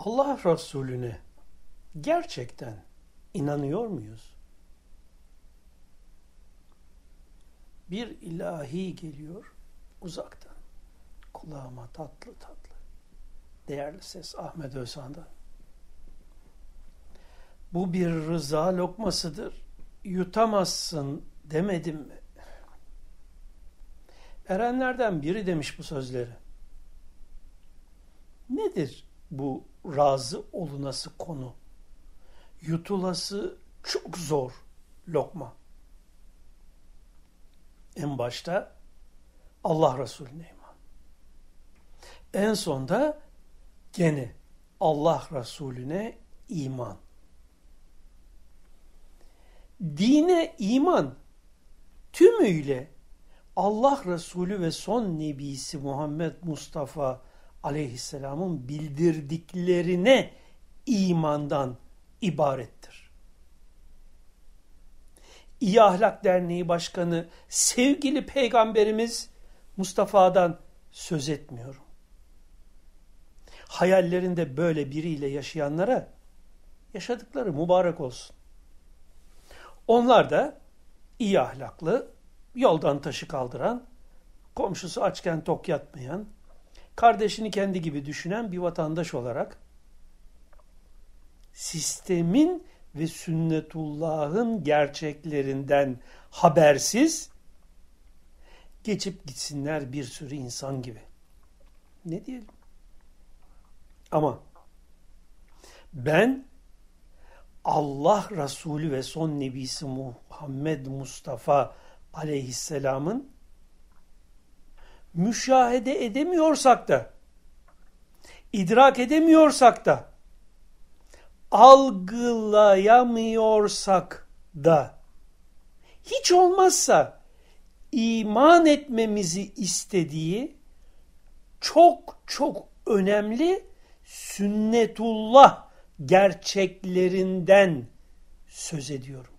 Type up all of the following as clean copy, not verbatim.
Allah Resulüne gerçekten inanıyor muyuz? Bir ilahi geliyor uzaktan. Kulağıma tatlı tatlı. Değerli ses Ahmet Özhan'dan. Bu bir rıza lokmasıdır. Yutamazsın demedim mi? Erenlerden biri demiş bu sözleri. Nedir bu razı olunası konu? Yutulası çok zor lokma. En başta Allah Resulüne iman. En sonda gene Allah Resulüne iman. Dine iman tümüyle Allah Resulü ve son Nebisi Muhammed Mustafa Aleyhisselam'ın bildirdiklerine imandan ibarettir. İyi Ahlak Derneği Başkanı sevgili Peygamberimiz Mustafa'dan söz etmiyorum. Hayallerinde böyle biriyle yaşayanlara yaşadıkları mübarek olsun. Onlar da iyi ahlaklı, yoldan taşı kaldıran, komşusu açken tok yatmayan, kardeşini kendi gibi düşünen bir vatandaş olarak sistemin ve sünnetullah'ın gerçeklerinden habersiz geçip gitsinler bir sürü insan gibi. Ne diyelim? Ama ben Allah Resulü ve son Nebisi Muhammed Mustafa Aleyhisselam'ın müşahede edemiyorsak da, idrak edemiyorsak da, algılayamıyorsak da, hiç olmazsa iman etmemizi istediği çok çok önemli sünnetullah gerçeklerinden söz ediyorum.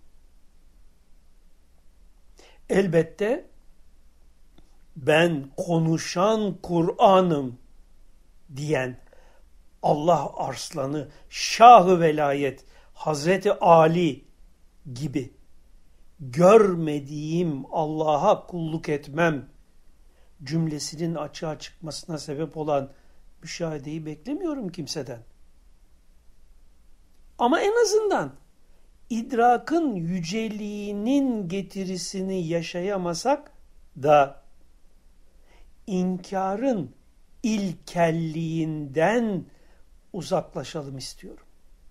Elbette ben konuşan Kur'an'ım diyen Allah arslanı, Şah-ı Velayet, Hazreti Ali gibi görmediğim Allah'a kulluk etmem cümlesinin açığa çıkmasına sebep olan müşahedeyi beklemiyorum kimseden. Ama en azından idrakın yüceliğinin getirisini yaşayamasak da inkarın ilkelliğinden uzaklaşalım istiyorum.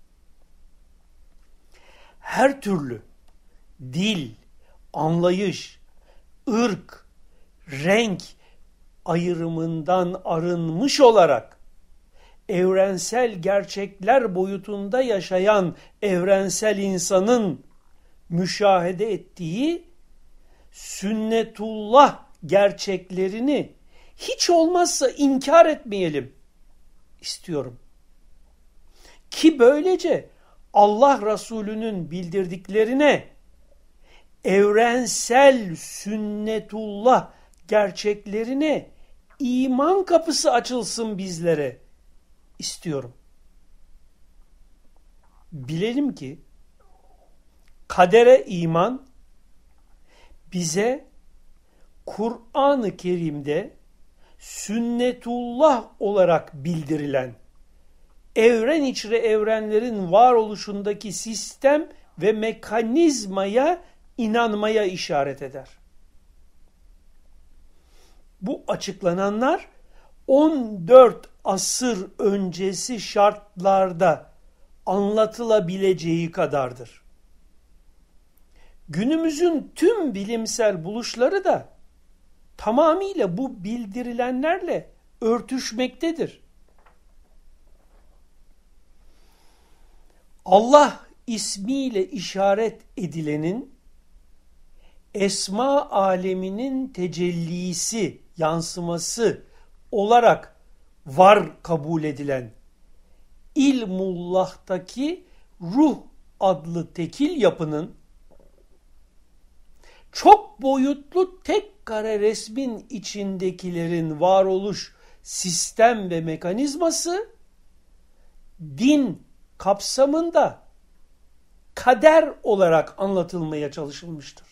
Her türlü dil, anlayış, ırk, renk ayrımından arınmış olarak evrensel gerçekler boyutunda yaşayan evrensel insanın müşahede ettiği sünnetullah gerçeklerini hiç olmazsa inkar etmeyelim istiyorum. Ki böylece Allah Resulü'nün bildirdiklerine evrensel sünnetullah gerçeklerine iman kapısı açılsın bizlere istiyorum. Bilelim ki kadere iman bize Kur'an-ı Kerim'de sünnetullah olarak bildirilen evren içre evrenlerin varoluşundaki sistem ve mekanizmaya inanmaya işaret eder. Bu açıklananlar 14 asır öncesi şartlarda anlatılabileceği kadardır. Günümüzün tüm bilimsel buluşları da tamamıyla bu bildirilenlerle örtüşmektedir. Allah ismiyle işaret edilenin esma aleminin tecellisi, yansıması olarak var kabul edilen İlmullah'taki ruh adlı tekil yapının çok boyutlu tek kare resmin içindekilerin varoluş sistem ve mekanizması din kapsamında kader olarak anlatılmaya çalışılmıştır.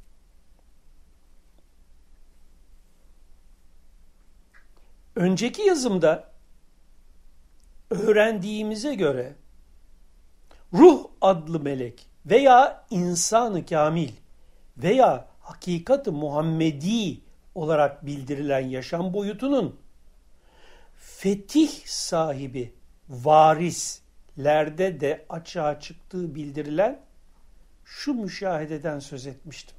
Önceki yazımda öğrendiğimize göre ruh adlı melek veya insan-ı kamil veya hakikat-ı Muhammedi olarak bildirilen yaşam boyutunun fetih sahibi varislerde de açığa çıktığı bildirilen şu müşahededen söz etmiştim.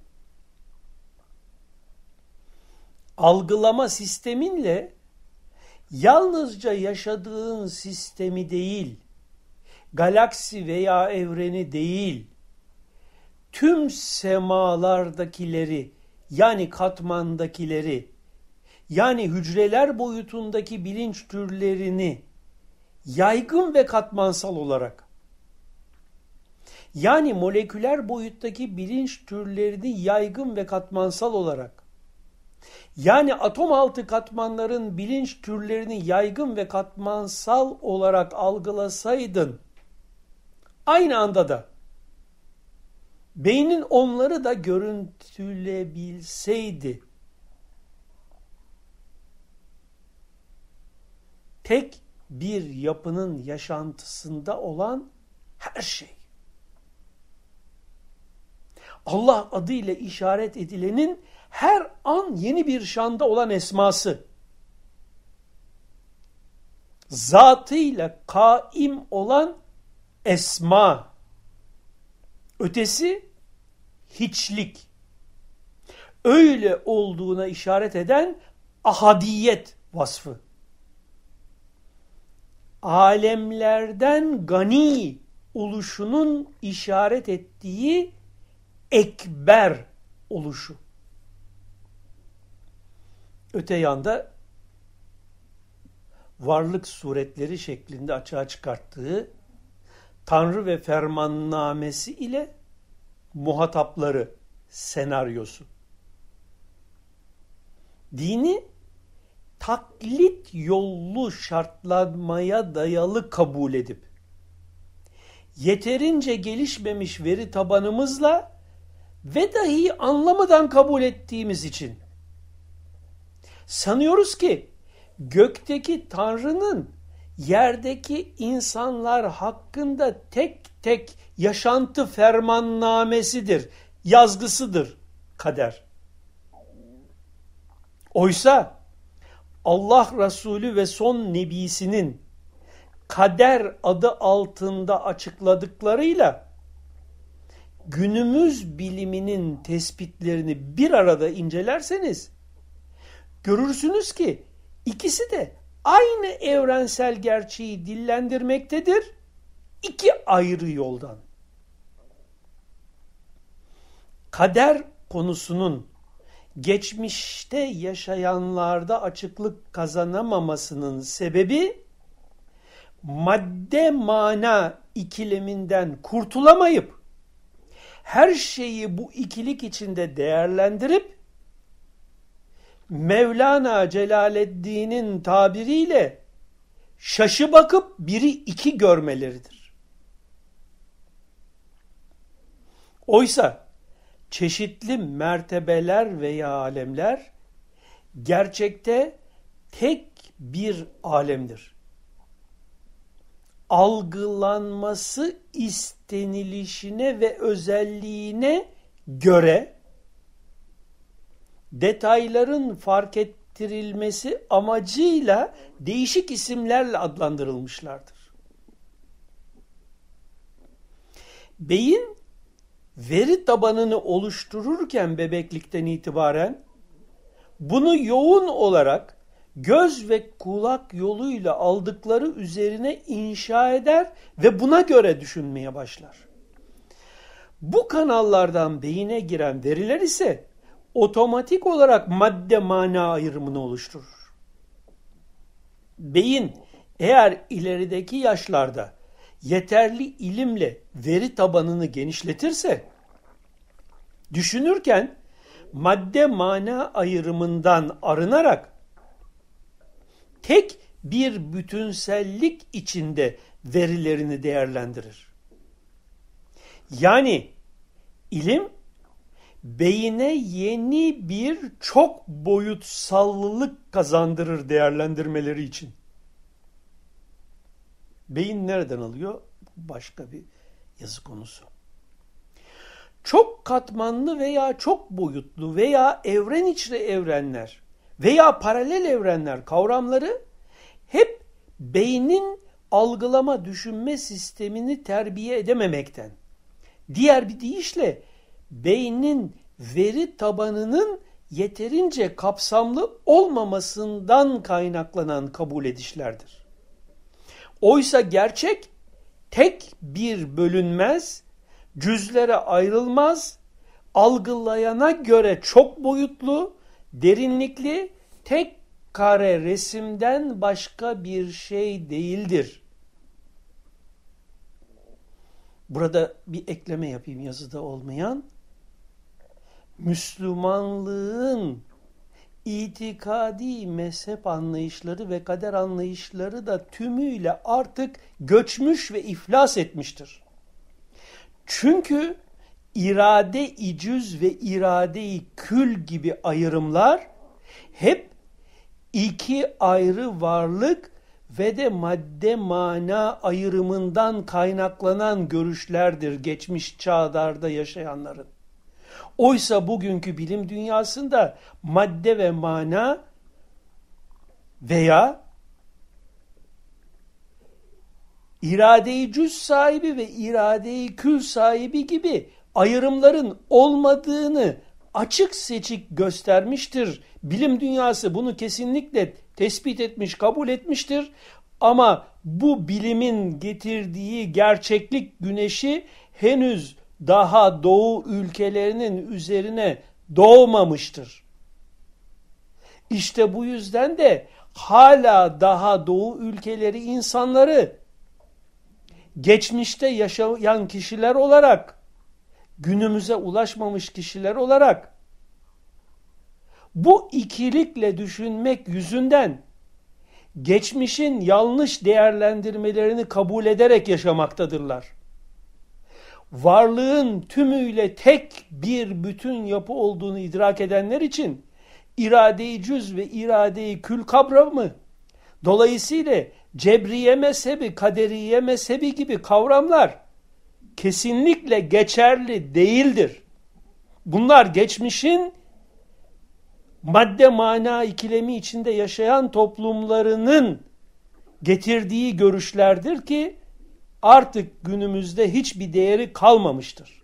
Algılama sisteminle yalnızca yaşadığın sistemi değil, galaksi veya evreni değil, tüm semalardakileri yani katmandakileri, yani hücreler boyutundaki bilinç türlerini yaygın ve katmansal olarak, yani moleküler boyuttaki bilinç türlerini yaygın ve katmansal olarak, yani atom altı katmanların bilinç türlerini yaygın ve katmansal olarak algılasaydın, aynı anda da beynin onları da görüntülebilseydi, tek bir yapının yaşantısında olan her şey, Allah adıyla işaret edilenin her an yeni bir şanda olan esması, zatıyla kaim olan esma, ötesi hiçlik, öyle olduğuna işaret eden ahadiyet vasfı, alemlerden gani oluşunun işaret ettiği ekber oluşu. Öte yanda varlık suretleri şeklinde açığa çıkarttığı Tanrı ve fermannamesi ile muhatapları senaryosu. Dini taklit yollu şartlanmaya dayalı kabul edip yeterince gelişmemiş veri tabanımızla ve dahi anlamadan kabul ettiğimiz için sanıyoruz ki gökteki Tanrı'nın yerdeki insanlar hakkında tek tek yaşantı fermannamesidir, yazgısıdır kader. Oysa Allah Resulü ve son nebisinin kader adı altında açıkladıklarıyla günümüz biliminin tespitlerini bir arada incelerseniz görürsünüz ki ikisi de aynı evrensel gerçeği dillendirmektedir, iki ayrı yoldan. Kader konusunun geçmişte yaşayanlarda açıklık kazanamamasının sebebi madde mana ikileminden kurtulamayıp her şeyi bu ikilik içinde değerlendirip Mevlana Celaleddin'in tabiriyle şaşı bakıp biri iki görmeleridir. Oysa çeşitli mertebeler veya alemler gerçekte tek bir alemdir. Algılanması istenilişine ve özelliğine göre detayların fark ettirilmesi amacıyla değişik isimlerle adlandırılmışlardır. Beyin veri tabanını oluştururken bebeklikten itibaren bunu yoğun olarak göz ve kulak yoluyla aldıkları üzerine inşa eder ve buna göre düşünmeye başlar. Bu kanallardan beyine giren veriler ise otomatik olarak madde mana ayrımını oluşturur. Beyin eğer ilerideki yaşlarda yeterli ilimle veri tabanını genişletirse, düşünürken madde mana ayrımından arınarak tek bir bütünsellik içinde verilerini değerlendirir. Yani ilim beyine yeni bir çok boyutsallılık kazandırır değerlendirmeleri için. Beyin nereden alıyor? Başka bir yazı konusu. Çok katmanlı veya çok boyutlu veya evren içre evrenler veya paralel evrenler kavramları hep beynin algılama, düşünme sistemini terbiye edememekten, diğer bir deyişle beynin veri tabanının yeterince kapsamlı olmamasından kaynaklanan kabul edişlerdir. Oysa gerçek tek bir bölünmez, cüzlere ayrılmaz, algılayana göre çok boyutlu, derinlikli, tek kare resimden başka bir şey değildir. Burada bir ekleme yapayım yazıda olmayan. Müslümanlığın itikadi mezhep anlayışları ve kader anlayışları da tümüyle artık göçmüş ve iflas etmiştir. Çünkü irade-i cüz ve irade-i kül gibi ayrımlar hep iki ayrı varlık ve de madde mana ayrımından kaynaklanan görüşlerdir geçmiş çağlarda yaşayanların. Oysa bugünkü bilim dünyasında madde ve mana veya irade-i cüz sahibi ve irade-i kül sahibi gibi ayrımların olmadığını açık seçik göstermiştir. Bilim dünyası bunu kesinlikle tespit etmiş, kabul etmiştir. Ama bu bilimin getirdiği gerçeklik güneşi henüz daha doğu ülkelerinin üzerine doğmamıştır. İşte bu yüzden de hala daha doğu ülkeleri insanları geçmişte yaşayan kişiler olarak, günümüze ulaşmamış kişiler olarak bu ikilikle düşünmek yüzünden geçmişin yanlış değerlendirmelerini kabul ederek yaşamaktadırlar. Varlığın tümüyle tek bir bütün yapı olduğunu idrak edenler için irade-i cüz ve irade-i kül kavramı, dolayısıyla cebriye mezhebi, kaderiye mezhebi gibi kavramlar kesinlikle geçerli değildir. Bunlar geçmişin madde mana ikilemi içinde yaşayan toplumlarının getirdiği görüşlerdir ki artık günümüzde hiçbir değeri kalmamıştır.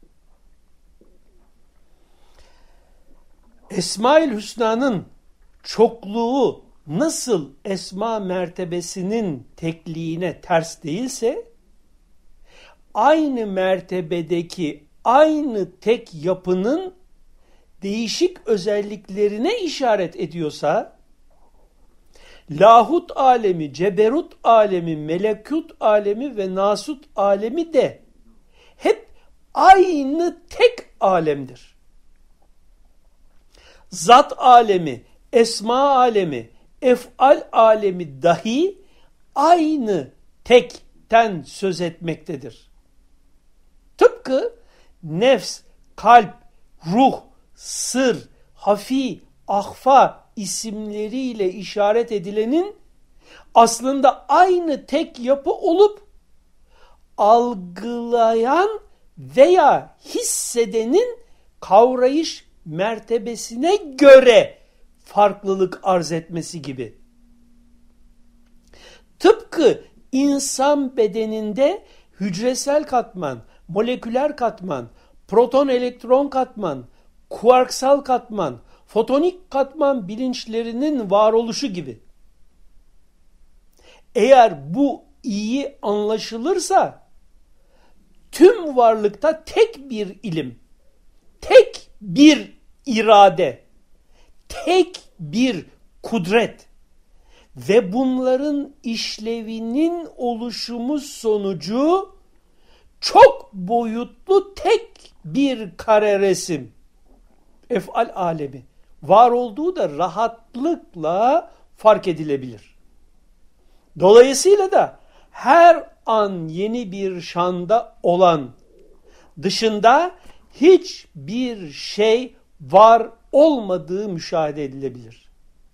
Esma-ül Hüsna'nın çokluğu nasıl esma mertebesinin tekliğine ters değilse, aynı mertebedeki aynı tek yapının değişik özelliklerine işaret ediyorsa, lahut alemi, ceberut alemi, melekut alemi ve nasut alemi de hep aynı tek alemdir. Zat alemi, esma alemi, ef'al alemi dahi aynı tekten söz etmektedir. Tıpkı nefs, kalp, ruh, sır, hafi, ahfa isimleriyle işaret edilenin aslında aynı tek yapı olup algılayan veya hissedenin kavrayış mertebesine göre farklılık arz etmesi gibi. Tıpkı insan bedeninde hücresel katman, moleküler katman, proton elektron katman, kuarksal katman, fotonik katman bilinçlerinin varoluşu gibi. Eğer bu iyi anlaşılırsa tüm varlıkta tek bir ilim, tek bir irade, tek bir kudret ve bunların işlevinin oluşumu sonucu çok boyutlu tek bir kare resim, ef'al alemi var olduğu da rahatlıkla fark edilebilir. Dolayısıyla da her an yeni bir şanda olan dışında hiçbir şey var olmadığı müşahede edilebilir.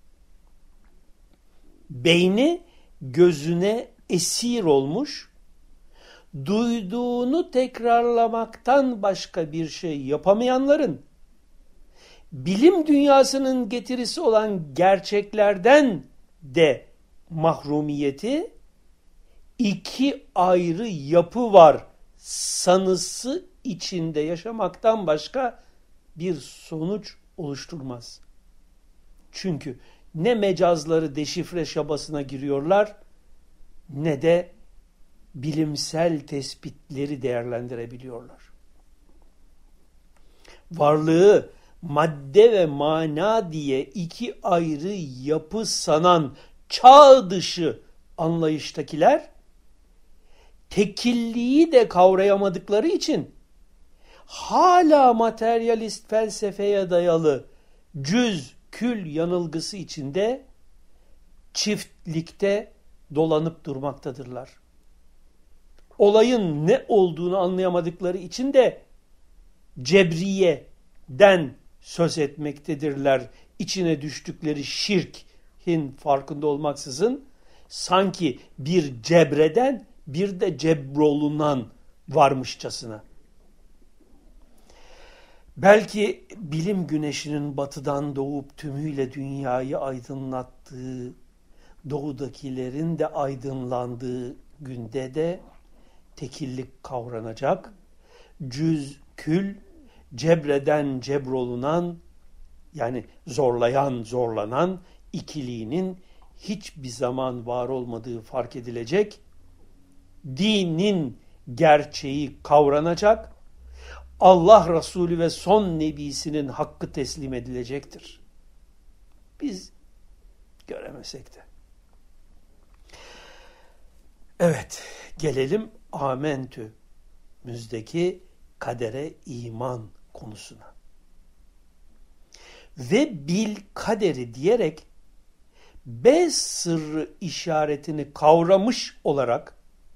Beyni gözüne esir olmuş, duyduğunu tekrarlamaktan başka bir şey yapamayanların, bilim dünyasının getirisi olan gerçeklerden de mahrumiyeti, iki ayrı yapı var sanısı içinde yaşamaktan başka bir sonuç oluşturmaz. Çünkü ne mecazları deşifre çabasına giriyorlar, ne de bilimsel tespitleri değerlendirebiliyorlar. Varlığı madde ve mana diye iki ayrı yapı sanan çağ dışı anlayıştakiler, tekilliği de kavrayamadıkları için hala materyalist felsefeye dayalı cüz kül yanılgısı içinde çiftlikte dolanıp durmaktadırlar. Olayın ne olduğunu anlayamadıkları için de cebriyeden söz etmektedirler. İçine düştükleri şirkin farkında olmaksızın sanki bir cebreden bir de cebrolunan varmışçasına. Belki bilim güneşinin batıdan doğup tümüyle dünyayı aydınlattığı, doğudakilerin de aydınlandığı günde de tekillik kavranacak, cüz kül, cebreden cebrolunan, yani zorlayan zorlanan ikiliğinin hiçbir zaman var olmadığı fark edilecek, dinin gerçeği kavranacak, Allah Resulü ve son nebisinin hakkı teslim edilecektir. Biz göremesek de. Evet, gelelim Amentü'müzdeki kadere iman konusuna. Ve bil kaderi diyerek B sırrı işaretini kavramış olarak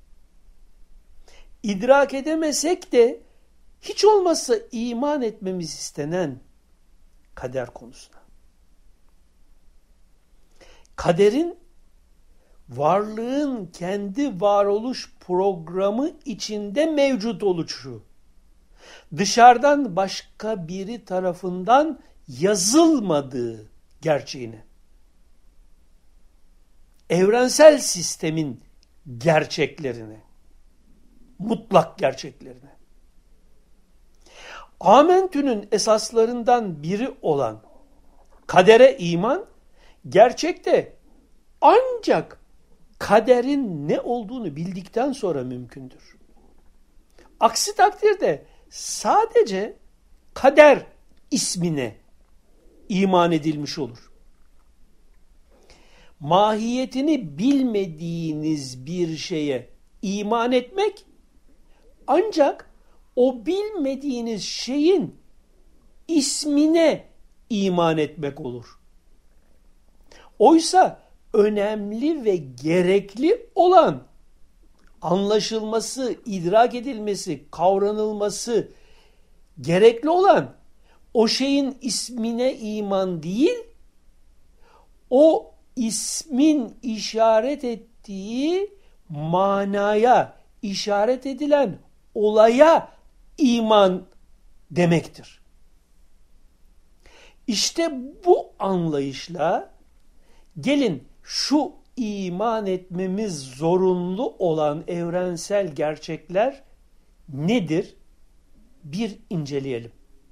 idrak edemesek de hiç olmazsa iman etmemiz istenen kader konusuna. Kaderin varlığın kendi varoluş programı içinde mevcut oluşu, dışarıdan başka biri tarafından yazılmadığı gerçeğini, evrensel sistemin gerçeklerini, mutlak gerçeklerini, Amentü'nün esaslarından biri olan kadere iman, gerçekte ancak kaderin ne olduğunu bildikten sonra mümkündür. Aksi takdirde sadece kader ismine iman edilmiş olur. Mahiyetini bilmediğiniz bir şeye iman etmek ancak o bilmediğiniz şeyin ismine iman etmek olur. Oysa önemli ve gerekli olan anlaşılması, idrak edilmesi, kavranılması gerekli olan o şeyin ismine iman değil, o ismin işaret ettiği manaya, işaret edilen olaya iman demektir. İşte bu anlayışla gelin şu iman etmemiz zorunlu olan evrensel gerçekler nedir? Bir inceleyelim.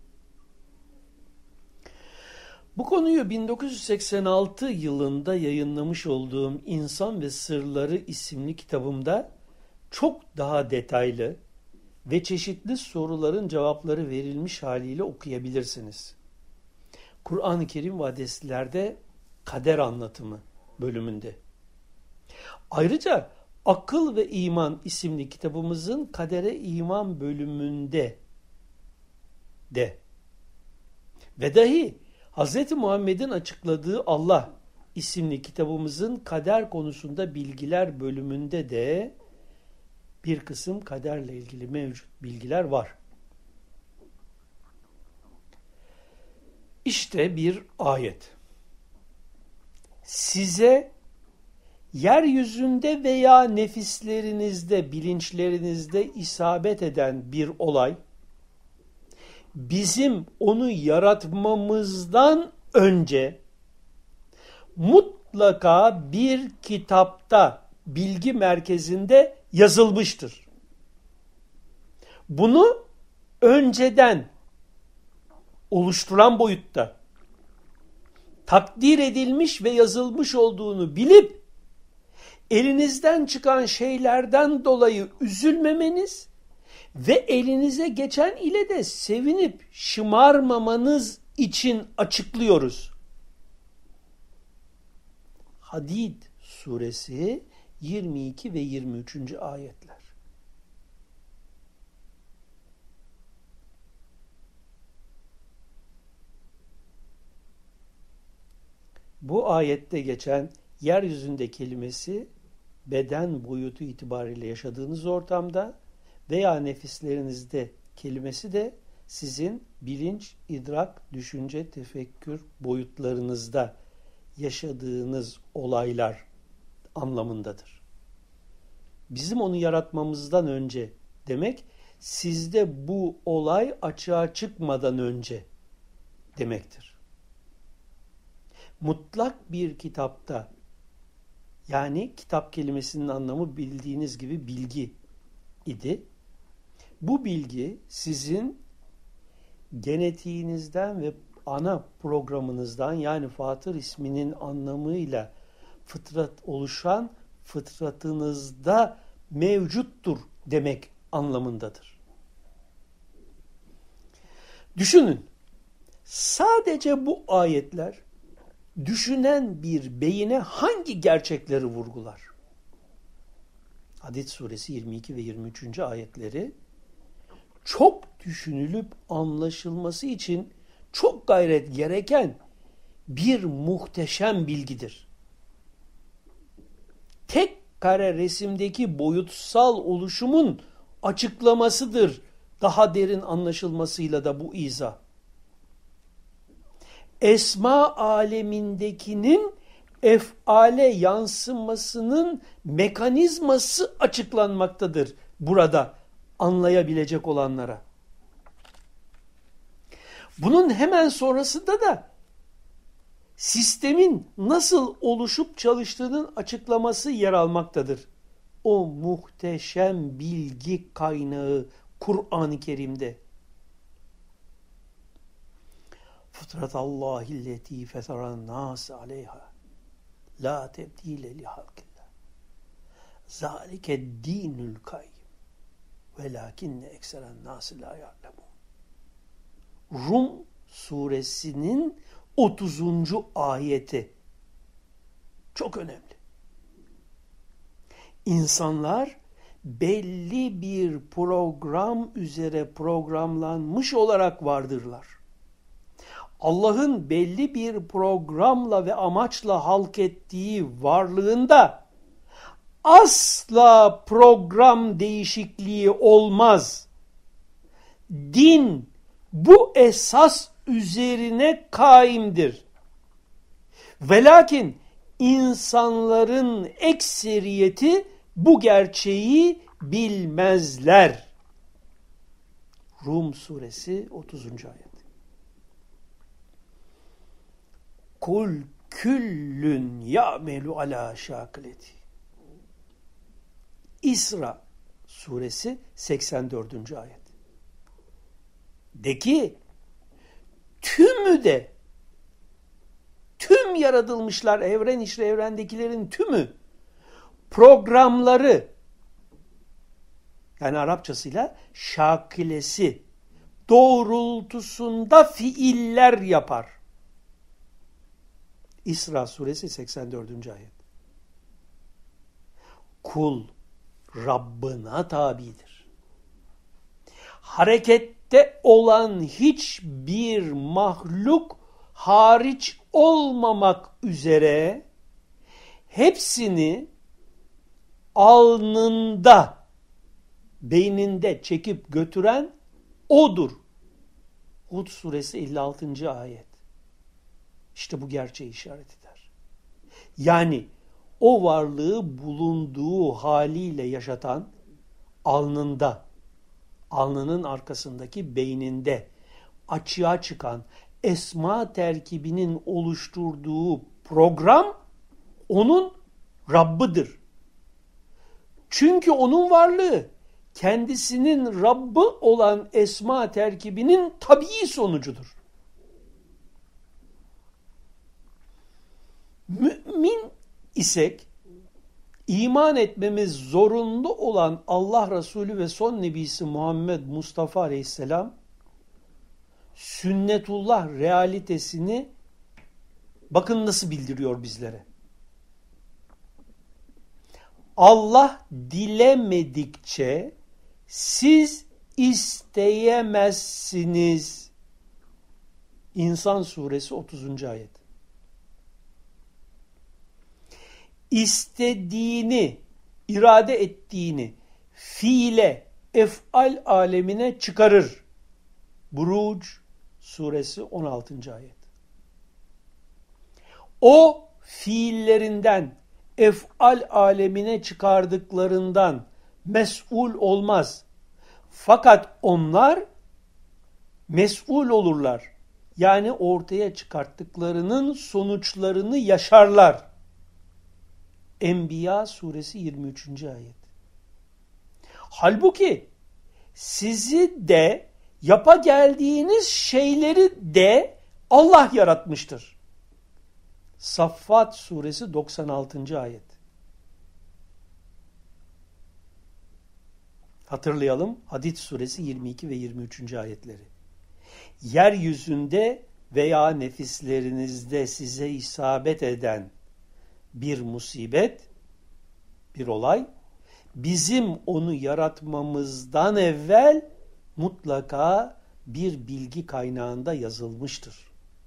Bu konuyu 1986 yılında yayınlamış olduğum İnsan ve Sırları isimli kitabımda çok daha detaylı ve çeşitli soruların cevapları verilmiş haliyle okuyabilirsiniz. Kur'an-ı Kerim ve hadislerde kader anlatımı bölümünde. Ayrıca Akıl ve İman isimli kitabımızın kadere iman bölümünde de ve dahi Hz. Muhammed'in açıkladığı Allah isimli kitabımızın kader konusunda bilgiler bölümünde de bir kısım kaderle ilgili mevcut bilgiler var. İşte bir ayet. Size yeryüzünde veya nefislerinizde, bilinçlerinizde isabet eden bir olay, bizim onu yaratmamızdan önce mutlaka bir kitapta, bilgi merkezinde yazılmıştır. Bunu önceden oluşturan boyutta takdir edilmiş ve yazılmış olduğunu bilip elinizden çıkan şeylerden dolayı üzülmemeniz ve elinize geçen ile de sevinip şımarmamanız için açıklıyoruz. Hadid suresi 22 ve 23. ayetler. Bu ayette geçen yeryüzünde kelimesi beden boyutu itibariyle yaşadığınız ortamda veya nefislerinizde kelimesi de sizin bilinç, idrak, düşünce, tefekkür boyutlarınızda yaşadığınız olaylar anlamındadır. Bizim onu yaratmamızdan önce demek, sizde bu olay açığa çıkmadan önce demektir. Mutlak bir kitapta, yani kitap kelimesinin anlamı bildiğiniz gibi bilgi idi. Bu bilgi sizin genetiğinizden ve ana programınızdan, yani Fatır isminin anlamıyla fıtrat oluşan fıtratınızda mevcuttur demek anlamındadır. Düşünün, sadece bu ayetler düşünen bir beyine hangi gerçekleri vurgular? Hadid suresi 22 ve 23. ayetleri çok düşünülüp anlaşılması için çok gayret gereken bir muhteşem bilgidir. Tek kare resimdeki boyutsal oluşumun açıklamasıdır. Daha derin anlaşılmasıyla da bu izah. Esma alemindekinin efale yansımasının mekanizması açıklanmaktadır burada anlayabilecek olanlara. Bunun hemen sonrasında da sistemin nasıl oluşup çalıştığının açıklaması yer almaktadır. O muhteşem bilgi kaynağı Kur'an-ı Kerim'de. Fıtratallahilleti feteran nas aleyha la tebdile li halkillah zalike dinul kayyim velakinne ekseren nas la ya'lemun. Rum suresinin 30. ayeti çok önemli. İnsanlar belli bir program üzere programlanmış olarak vardırlar. Allah'ın belli bir programla ve amaçla halk ettiği varlığında asla program değişikliği olmaz. Din bu esas üzerine kaimdir. Velakin insanların ekseriyeti bu gerçeği bilmezler. Rum suresi 30. ayet. Kul küllün ya'melu ala şakileti. İsra suresi 84. ayet. De ki tüm yaratılmışlar, evren içre evrendekilerin tümü programları, yani Arapçasıyla şakilesi doğrultusunda fiiller yapar. İsra suresi 84. ayet. Kul Rabbına tabidir. Harekette olan hiçbir mahluk hariç olmamak üzere hepsini alnında beyninde çekip götüren odur. Hud suresi 56. ayet. İşte bu gerçeği işaret eder. Yani o varlığı bulunduğu haliyle yaşatan, alnında, alnının arkasındaki beyninde açığa çıkan esma terkibinin oluşturduğu program onun Rabbıdır. Çünkü onun varlığı kendisinin Rabbı olan esma terkibinin tabii sonucudur. Mümin isek iman etmemiz zorunlu olan Allah Resulü ve son nebisi Muhammed Mustafa Aleyhisselam sünnetullah realitesini bakın nasıl bildiriyor bizlere. Allah dilemedikçe siz isteyemezsiniz. İnsan suresi 30. ayet. İstediğini, irade ettiğini fiile, ef'al alemine çıkarır. Buruc suresi 16. ayet. O fiillerinden, ef'al alemine çıkardıklarından mes'ul olmaz. Fakat onlar mes'ul olurlar. Yani ortaya çıkarttıklarının sonuçlarını yaşarlar. Enbiya suresi 23. ayet. Halbuki sizi de yapa geldiğiniz şeyleri de Allah yaratmıştır. Saffat suresi 96. ayet. Hatırlayalım. Hadid suresi 22 ve 23. ayetleri. Yeryüzünde veya nefislerinizde size isabet eden bir musibet, bir olay, bizim onu yaratmamızdan evvel mutlaka bir bilgi kaynağında yazılmıştır.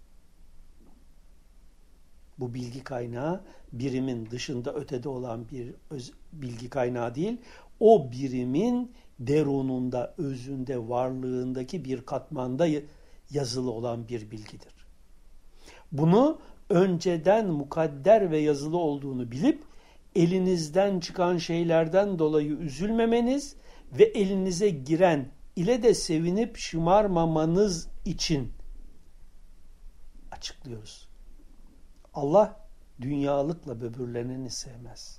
Bu bilgi kaynağı birimin dışında ötede olan bir bilgi kaynağı değil, o birimin derununda, özünde, varlığındaki bir katmanda yazılı olan bir bilgidir. Bunu önceden mukadder ve yazılı olduğunu bilip elinizden çıkan şeylerden dolayı üzülmemeniz ve elinize giren ile de sevinip şımarmamanız için açıklıyoruz. Allah dünyalıkla böbürleneni sevmez.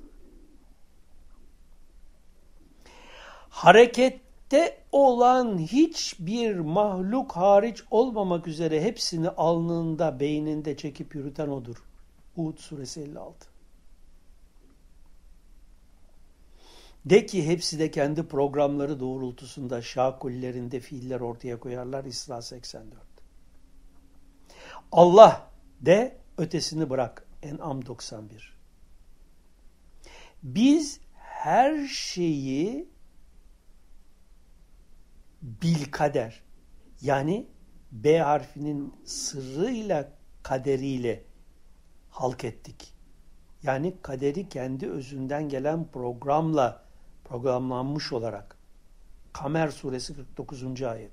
Harekette olan hiçbir mahluk hariç olmamak üzere hepsini alnında, beyninde çekip yürüten odur. Hud suresi 56. De ki hepsi de kendi programları doğrultusunda şakullerinde fiiller ortaya koyarlar. İsra 84. Allah de ötesini bırak. En'am 91. Biz her şeyi bilkader, yani B harfinin sırrıyla kaderiyle halk ettik. Yani kaderi kendi özünden gelen programla programlanmış olarak. Kamer suresi 49. ayet.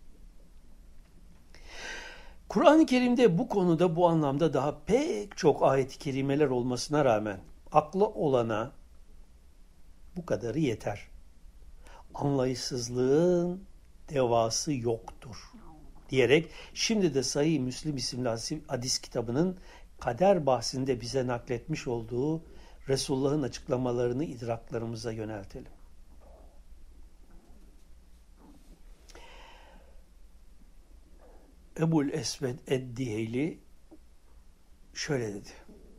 Kur'an-ı Kerim'de bu konuda, bu anlamda daha pek çok ayet-i kerimeler olmasına rağmen aklı olana bu kadarı yeter. Anlayışsızlığın devası yoktur diyerek şimdi de Sahih Müslim isimli hadis kitabının kader bahsinde bize nakletmiş olduğu Resulullah'ın açıklamalarını idraklarımıza yöneltelim. Ebul Esved Eddiheyli şöyle dedi.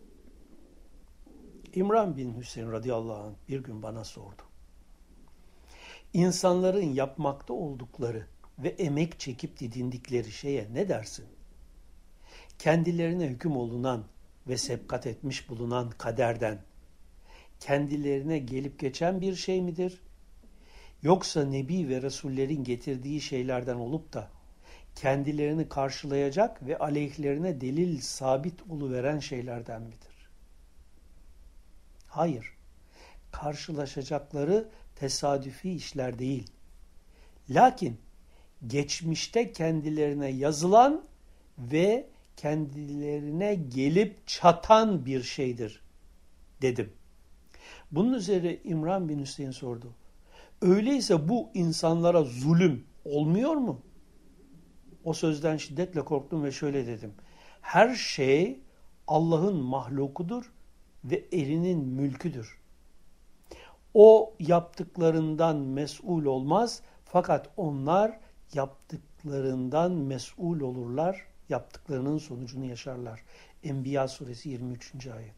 İmran bin Hüseyin radıyallahu anh bir gün bana sordu. İnsanların yapmakta oldukları ve emek çekip didindikleri şeye ne dersin? Kendilerine hüküm olunan ve sebkat etmiş bulunan kaderden kendilerine gelip geçen bir şey midir? Yoksa Nebi ve Resullerin getirdiği şeylerden olup da kendilerini karşılayacak ve aleyhlerine delil sabit oluveren şeylerden midir? Hayır. Karşılaşacakları, tesadüfi işler değil. Lakin geçmişte kendilerine yazılan ve kendilerine gelip çatan bir şeydir dedim. Bunun üzerine İmran bin Hüseyin sordu. Öyleyse bu insanlara zulüm olmuyor mu? O sözden şiddetle korktum ve şöyle dedim. Her şey Allah'ın mahlukudur ve elinin mülküdür. O yaptıklarından mesul olmaz fakat onlar yaptıklarından mesul olurlar, yaptıklarının sonucunu yaşarlar. Enbiya suresi 23. ayet.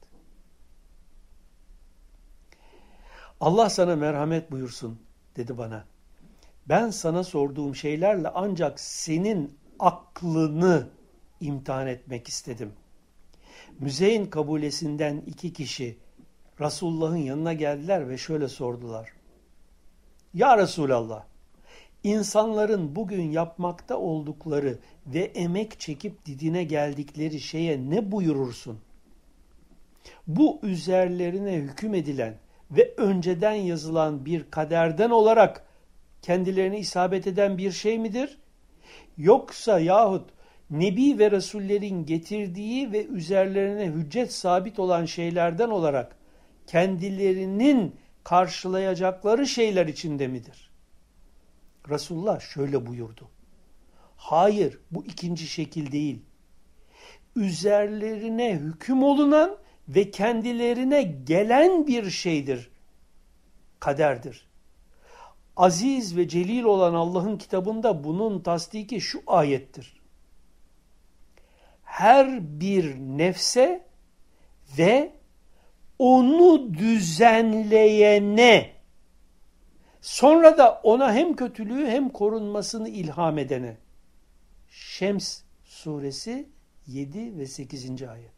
Allah sana merhamet buyursun dedi bana. Ben sana sorduğum şeylerle ancak senin aklını imtihan etmek istedim. Müzeyin kabilesinden 2 kişi Resulullah'ın yanına geldiler ve şöyle sordular. Ya Resulallah, insanların bugün yapmakta oldukları ve emek çekip didine geldikleri şeye ne buyurursun? Bu üzerlerine hüküm edilen ve önceden yazılan bir kaderden olarak kendilerine isabet eden bir şey midir? Yoksa yahut Nebi ve Resullerin getirdiği ve üzerlerine hüccet sabit olan şeylerden olarak kendilerinin karşılayacakları şeyler içinde midir? Resulullah şöyle buyurdu. Hayır, bu ikinci şekil değil. Üzerlerine hüküm olunan ve kendilerine gelen bir şeydir. Kaderdir. Aziz ve celil olan Allah'ın kitabında bunun tasdiki şu ayettir. Her bir nefse ve onu düzenleyene, sonra da ona hem kötülüğü hem korunmasını ilham edene. Şems suresi 7 ve 8. ayet.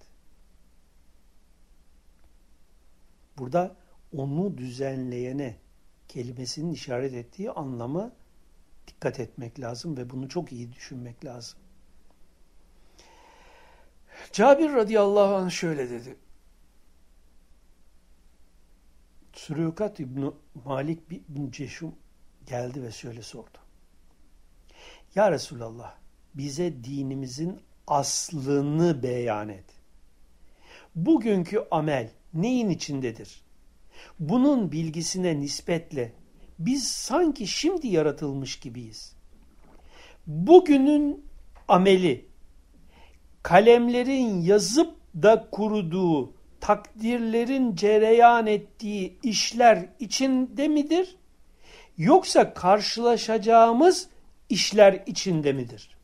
Burada onu düzenleyene kelimesinin işaret ettiği anlama dikkat etmek lazım ve bunu çok iyi düşünmek lazım. Cabir radıyallahu anh şöyle dedi. Sürükat İbni Malik bin Ceşum geldi ve şöyle sordu. Ya Resulallah, bize dinimizin aslını beyan et. Bugünkü amel neyin içindedir? Bunun bilgisine nispetle biz sanki şimdi yaratılmış gibiyiz. Bugünün ameli, kalemlerin yazıp da kuruduğu, takdirlerin cereyan ettiği işler içinde midir? Yoksa karşılaşacağımız işler içinde midir?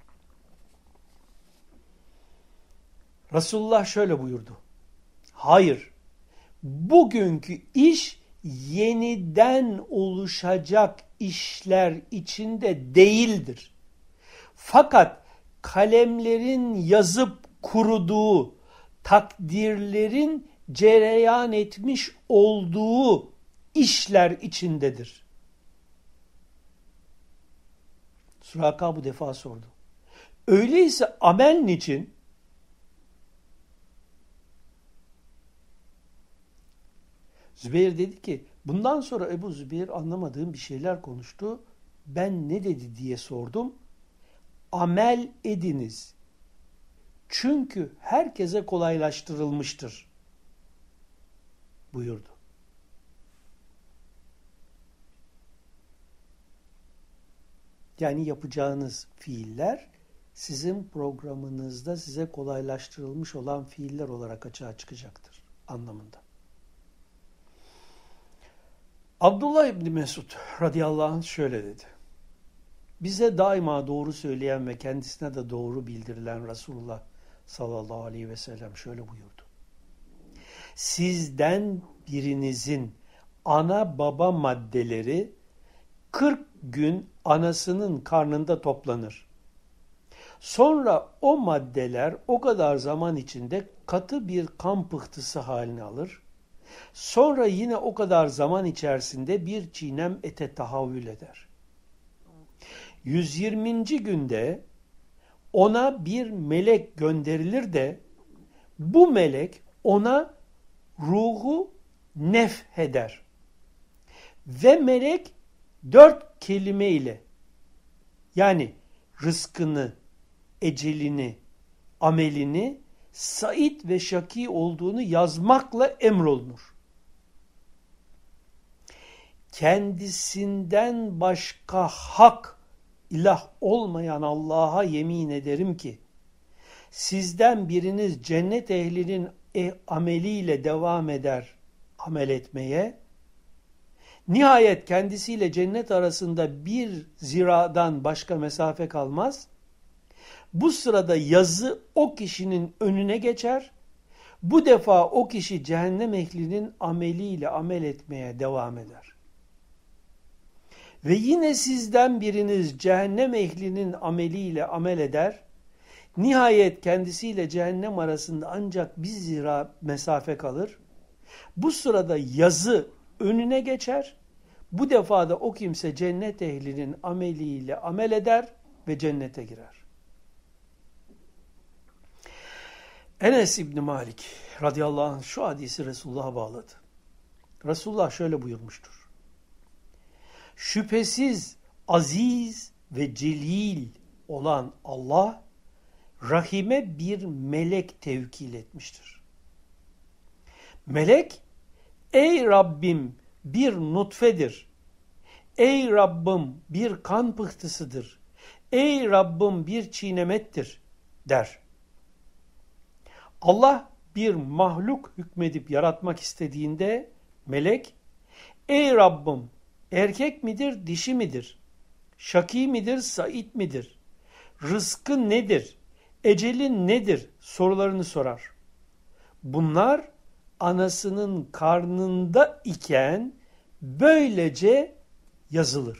Resulullah şöyle buyurdu. Hayır, bugünkü iş yeniden oluşacak işler içinde değildir. Fakat kalemlerin yazıp kuruduğu, takdirlerin cereyan etmiş olduğu işler içindedir. Suraka bu defa sordu. Öyleyse amel niçin? Zübeyir dedi ki, bundan sonra Ebu Zübeyir anlamadığım bir şeyler konuştu. Ben ne dedi diye sordum. Amel ediniz. Çünkü herkese kolaylaştırılmıştır buyurdu. Yani yapacağınız fiiller sizin programınızda size kolaylaştırılmış olan fiiller olarak açığa çıkacaktır anlamında. Abdullah İbni Mesud radıyallahu anh şöyle dedi. Bize daima doğru söyleyen ve kendisine de doğru bildirilen Resulullah sallallahu aleyhi ve sellem şöyle buyurdu. Sizden birinizin ana baba maddeleri 40 gün anasının karnında toplanır. Sonra o maddeler o kadar zaman içinde katı bir kan pıhtısı halini alır. Sonra yine o kadar zaman içerisinde bir çiğnem ete tahavül eder. 120. günde ona bir melek gönderilir de bu melek ona ruhu nefheder Ve melek 4 kelime ile, yani rızkını, ecelini, amelini Said ve Şaki olduğunu yazmakla emrolunur. Kendisinden başka hak ilah olmayan Allah'a yemin ederim ki sizden biriniz cennet ehlinin ameliyle devam eder amel etmeye, nihayet kendisiyle cennet arasında bir ziradan başka mesafe kalmaz. Bu sırada yazı o kişinin önüne geçer. Bu defa o kişi cehennem ehlinin ameliyle amel etmeye devam eder. Ve yine sizden biriniz cehennem ehlinin ameliyle amel eder. Nihayet kendisiyle cehennem arasında ancak bir zira mesafe kalır. Bu sırada yazı önüne geçer. Bu defa da o kimse cennet ehlinin ameliyle amel eder ve cennete girer. Enes İbni Malik radıyallahu anh şu hadisi Resulullah'a bağladı. Resulullah şöyle buyurmuştur. Şüphesiz aziz ve celil olan Allah, rahime bir melek tevkil etmiştir. Melek, ey Rabbim bir nutfedir, ey Rabbim bir kan pıhtısıdır, ey Rabbim bir çiğnemettir der. Allah bir mahluk hükmedip yaratmak istediğinde melek, ey Rabbim erkek midir, dişi midir? Şaki midir, Said midir? Rızkı nedir? Ecelin nedir? Sorularını sorar. Bunlar anasının karnında iken böylece yazılır.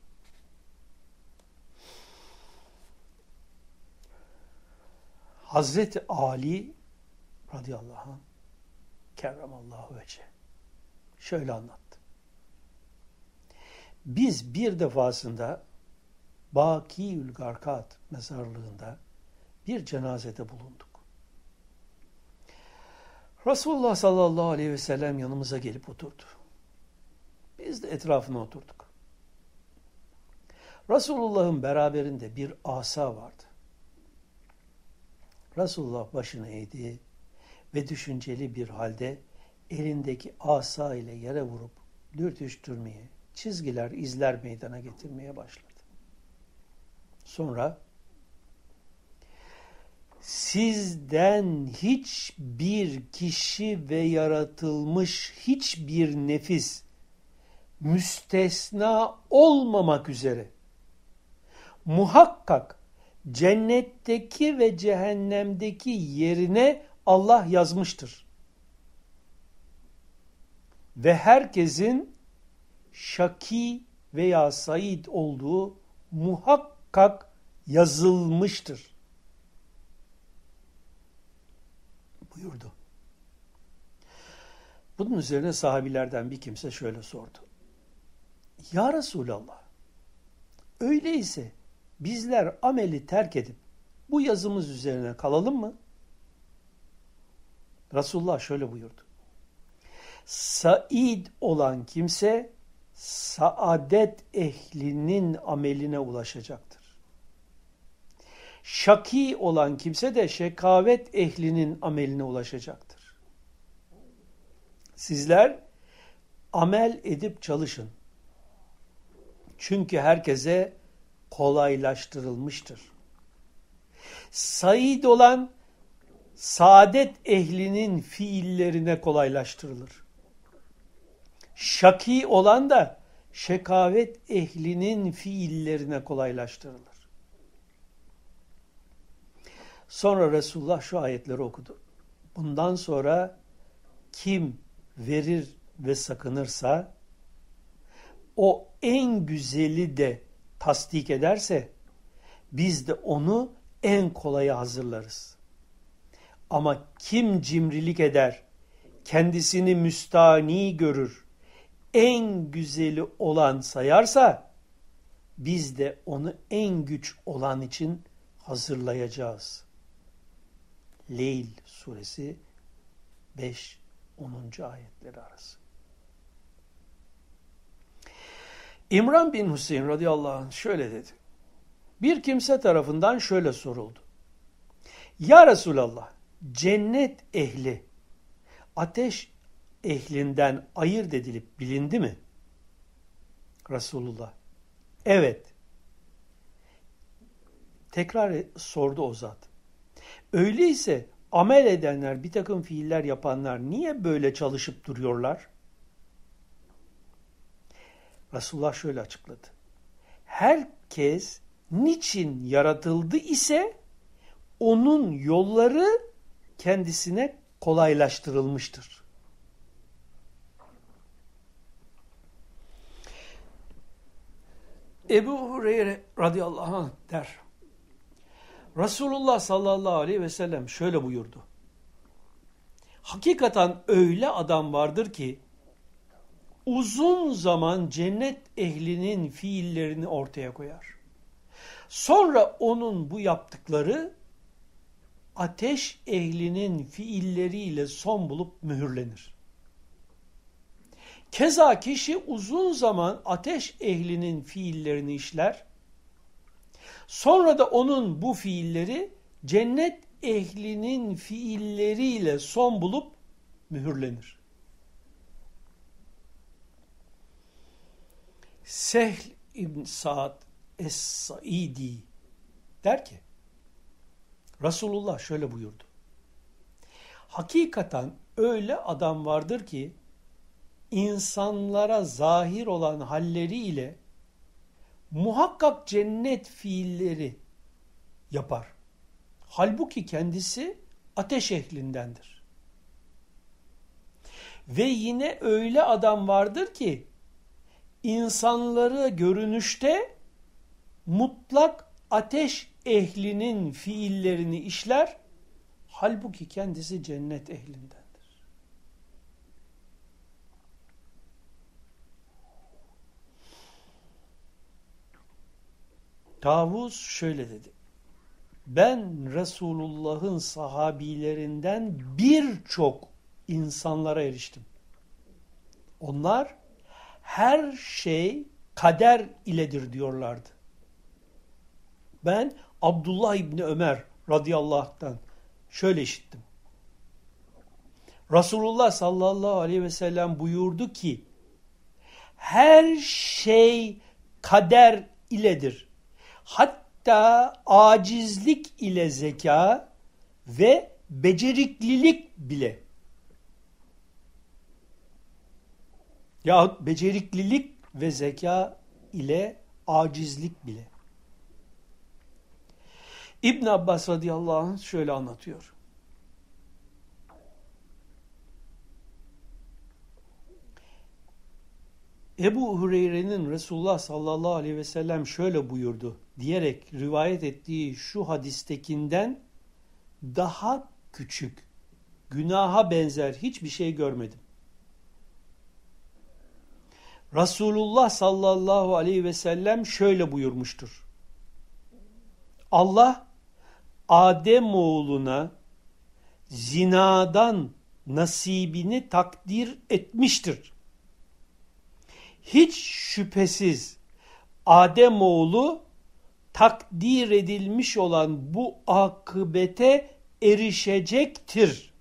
Hazreti Ali radıyallahu anh kerramallahu vece şöyle anlattı. Biz bir defasında Bakiül Garkat mezarlığında bir cenazede bulunduk. Resulullah sallallahu aleyhi ve sellem yanımıza gelip oturdu. Biz de etrafına oturduk. Resulullah'ın beraberinde bir asa vardı. Resulullah başını eğdi ve düşünceli bir halde elindeki asa ile yere vurup dürtüştürmeye, çizgiler, izler meydana getirmeye başladı. Sonra sizden hiçbir kişi ve yaratılmış hiçbir nefis müstesna olmamak üzere muhakkak cennetteki ve cehennemdeki yerine Allah yazmıştır. Ve herkesin şaki veya said olduğu muhakkak yazılmıştır buyurdu. Bunun üzerine sahabilerden bir kimse şöyle sordu. Ya Resulallah, öyleyse bizler ameli terk edip bu yazımız üzerine kalalım mı? Resulullah şöyle buyurdu. Said olan kimse saadet ehlinin ameline ulaşacaktır. Şaki olan kimse de şekavet ehlinin ameline ulaşacaktır. Sizler amel edip çalışın. Çünkü herkese kolaylaştırılmıştır. Said olan saadet ehlinin fiillerine kolaylaştırılır. Şaki olan da şekavet ehlinin fiillerine kolaylaştırılır. Sonra Resulullah şu ayetleri okudu. Bundan sonra kim verir ve sakınırsa, o en güzeli de tasdik ederse, biz de onu en kolaya hazırlarız. Ama kim cimrilik eder, kendisini müstani görür, en güzeli olan sayarsa, biz de onu en güç olan için hazırlayacağız. Leyl suresi 5-10. ayetleri arası. İmran bin Hüseyin radıyallahu anh şöyle dedi. Bir kimse tarafından şöyle soruldu. Ya Resulallah, cennet ehli ateş ehlinden ayırt edilip bilindi mi? Resulullah, evet. Tekrar sordu o zat. Öyleyse amel edenler, bir takım fiiller yapanlar niye böyle çalışıp duruyorlar? Resulullah şöyle açıkladı. Herkes niçin yaratıldı ise onun yolları kendisine kolaylaştırılmıştır. Ebu Hureyre radıyallahu anh der. Resulullah sallallahu aleyhi ve sellem şöyle buyurdu. Hakikaten öyle adam vardır ki uzun zaman cennet ehlinin fiillerini ortaya koyar. Sonra onun bu yaptıkları ateş ehlinin fiilleriyle son bulup mühürlenir. Keza kişi uzun zaman ateş ehlinin fiillerini işler. Sonra da onun bu fiilleri cennet ehlinin fiilleriyle son bulup mühürlenir. Sehl İbn Sa'd Es-Saidi der ki, Resulullah şöyle buyurdu. Hakikaten öyle adam vardır ki insanlara zahir olan halleriyle muhakkak cennet fiilleri yapar. Halbuki kendisi ateş ehlindendir. Ve yine öyle adam vardır ki insanları görünüşte mutlak ateş ehlinin fiillerini işler. Halbuki kendisi cennet ehlindendir. Tavus şöyle dedi. Ben Resulullah'ın sahabilerinden birçok insanlara eriştim. Onlar her şey kader iledir diyorlardı. Ben Abdullah İbni Ömer radıyallahu anh'tan şöyle işittim. Resulullah sallallahu aleyhi ve sellem buyurdu ki her şey kader iledir. Hatta acizlik ile zeka ve beceriklilik bile. Yahut beceriklilik ve zeka ile acizlik bile. İbn Abbas radıyallahu anh şöyle anlatıyor. Ebu Hureyre'nin Resulullah sallallahu aleyhi ve sellem şöyle buyurdu diyerek rivayet ettiği şu hadistekinden daha küçük, günaha benzer hiçbir şey görmedim. Resulullah sallallahu aleyhi ve sellem şöyle buyurmuştur. Allah Ademoğluna zinadan nasibini takdir etmiştir. Hiç şüphesiz Ademoğlu takdir edilmiş olan bu akıbete erişecektir.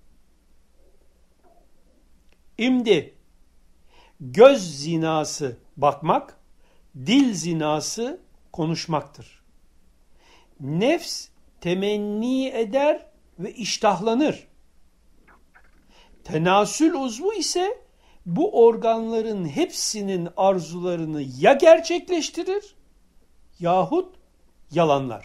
Şimdi göz zinası bakmak, dil zinası konuşmaktır. Nefs temenni eder ve iştahlanır. Tenasül uzvu ise bu organların hepsinin arzularını ya gerçekleştirir yahut yalanlar.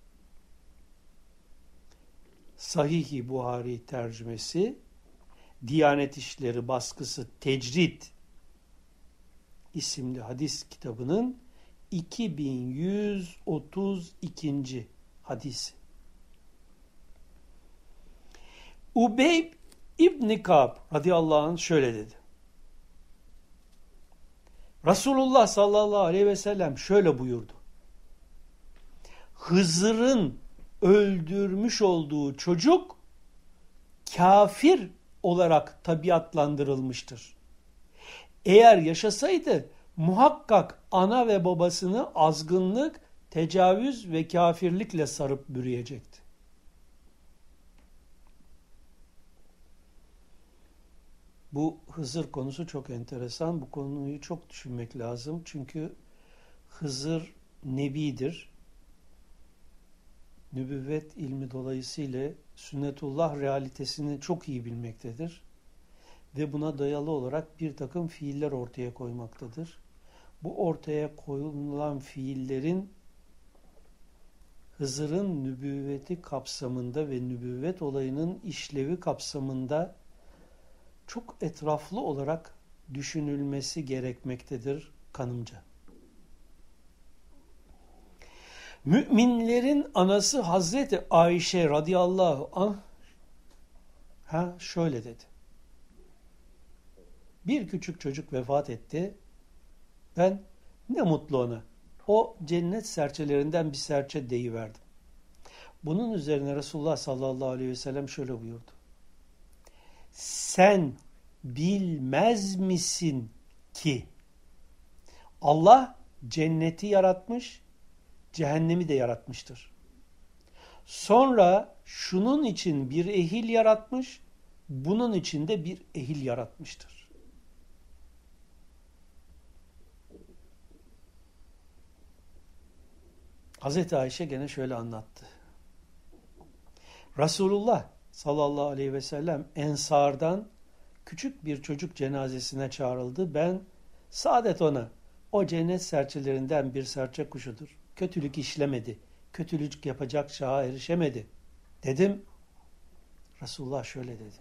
Sahih-i Buhari tercümesi, Diyanet İşleri baskısı Tecrid isimli hadis kitabının 2132. hadisi. Ubeyb İbn Ka'b radıyallahu anh şöyle dedi. Resulullah sallallahu aleyhi ve sellem şöyle buyurdu. Hızır'ın öldürmüş olduğu çocuk kafir olarak tabiatlandırılmıştır. Eğer yaşasaydı muhakkak ana ve babasını azgınlık, tecavüz ve kafirlikle sarıp bürüyecekti. Bu Hızır konusu çok enteresan. Bu konuyu çok düşünmek lazım. Çünkü Hızır nebidir. Nübüvvet ilmi dolayısıyla sünnetullah realitesini çok iyi bilmektedir. Ve buna dayalı olarak bir takım fiiller ortaya koymaktadır. Bu ortaya koyulan fiillerin Hızır'ın nübüvveti kapsamında ve nübüvvet olayının işlevi kapsamında çok etraflı olarak düşünülmesi gerekmektedir kanımca. Müminlerin anası Hazreti Ayşe radıyallahu anh şöyle dedi. Bir küçük çocuk vefat etti. Ben ne mutlu ona. O cennet serçelerinden bir serçe deyiverdim. Bunun üzerine Resulullah sallallahu aleyhi ve sellem şöyle buyurdu. Sen bilmez misin ki Allah cenneti yaratmış, cehennemi de yaratmıştır. Sonra şunun için bir ehil yaratmış, bunun için de bir ehil yaratmıştır. Hazreti Ayşe gene şöyle anlattı. Resulullah sallallahu aleyhi ve sellem Ensar'dan küçük bir çocuk cenazesine çağrıldı. Ben saadet ona, o cennet serçelerinden bir serçe kuşudur. Kötülük işlemedi, kötülük yapacak çağa erişemedi. Dedim, Resulullah şöyle dedi.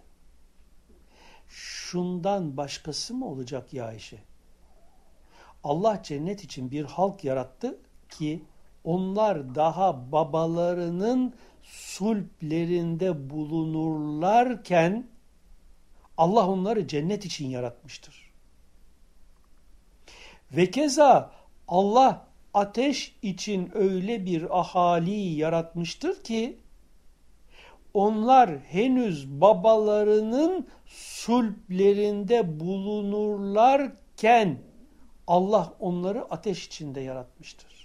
Şundan başkası mı olacak ya Ayşe? Allah cennet için bir halk yarattı ki onlar daha babalarının sulplerinde bulunurlarken Allah onları cennet için yaratmıştır. Ve keza Allah ateş için öyle bir ahali yaratmıştır ki onlar henüz babalarının sulplerinde bulunurlarken Allah onları ateş içinde yaratmıştır.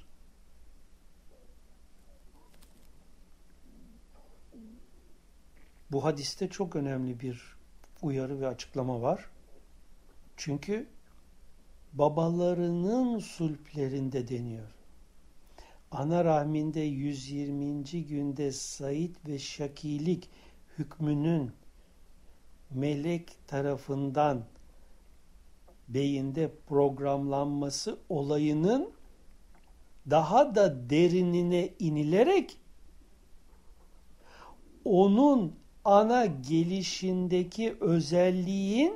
Bu hadiste çok önemli bir uyarı ve açıklama var. Çünkü babalarının sulplerinde deniyor. Ana rahminde 120. günde Said ve Şakilik hükmünün melek tarafından beyinde programlanması olayının daha da derinine inilerek onun ana gelişindeki özelliğin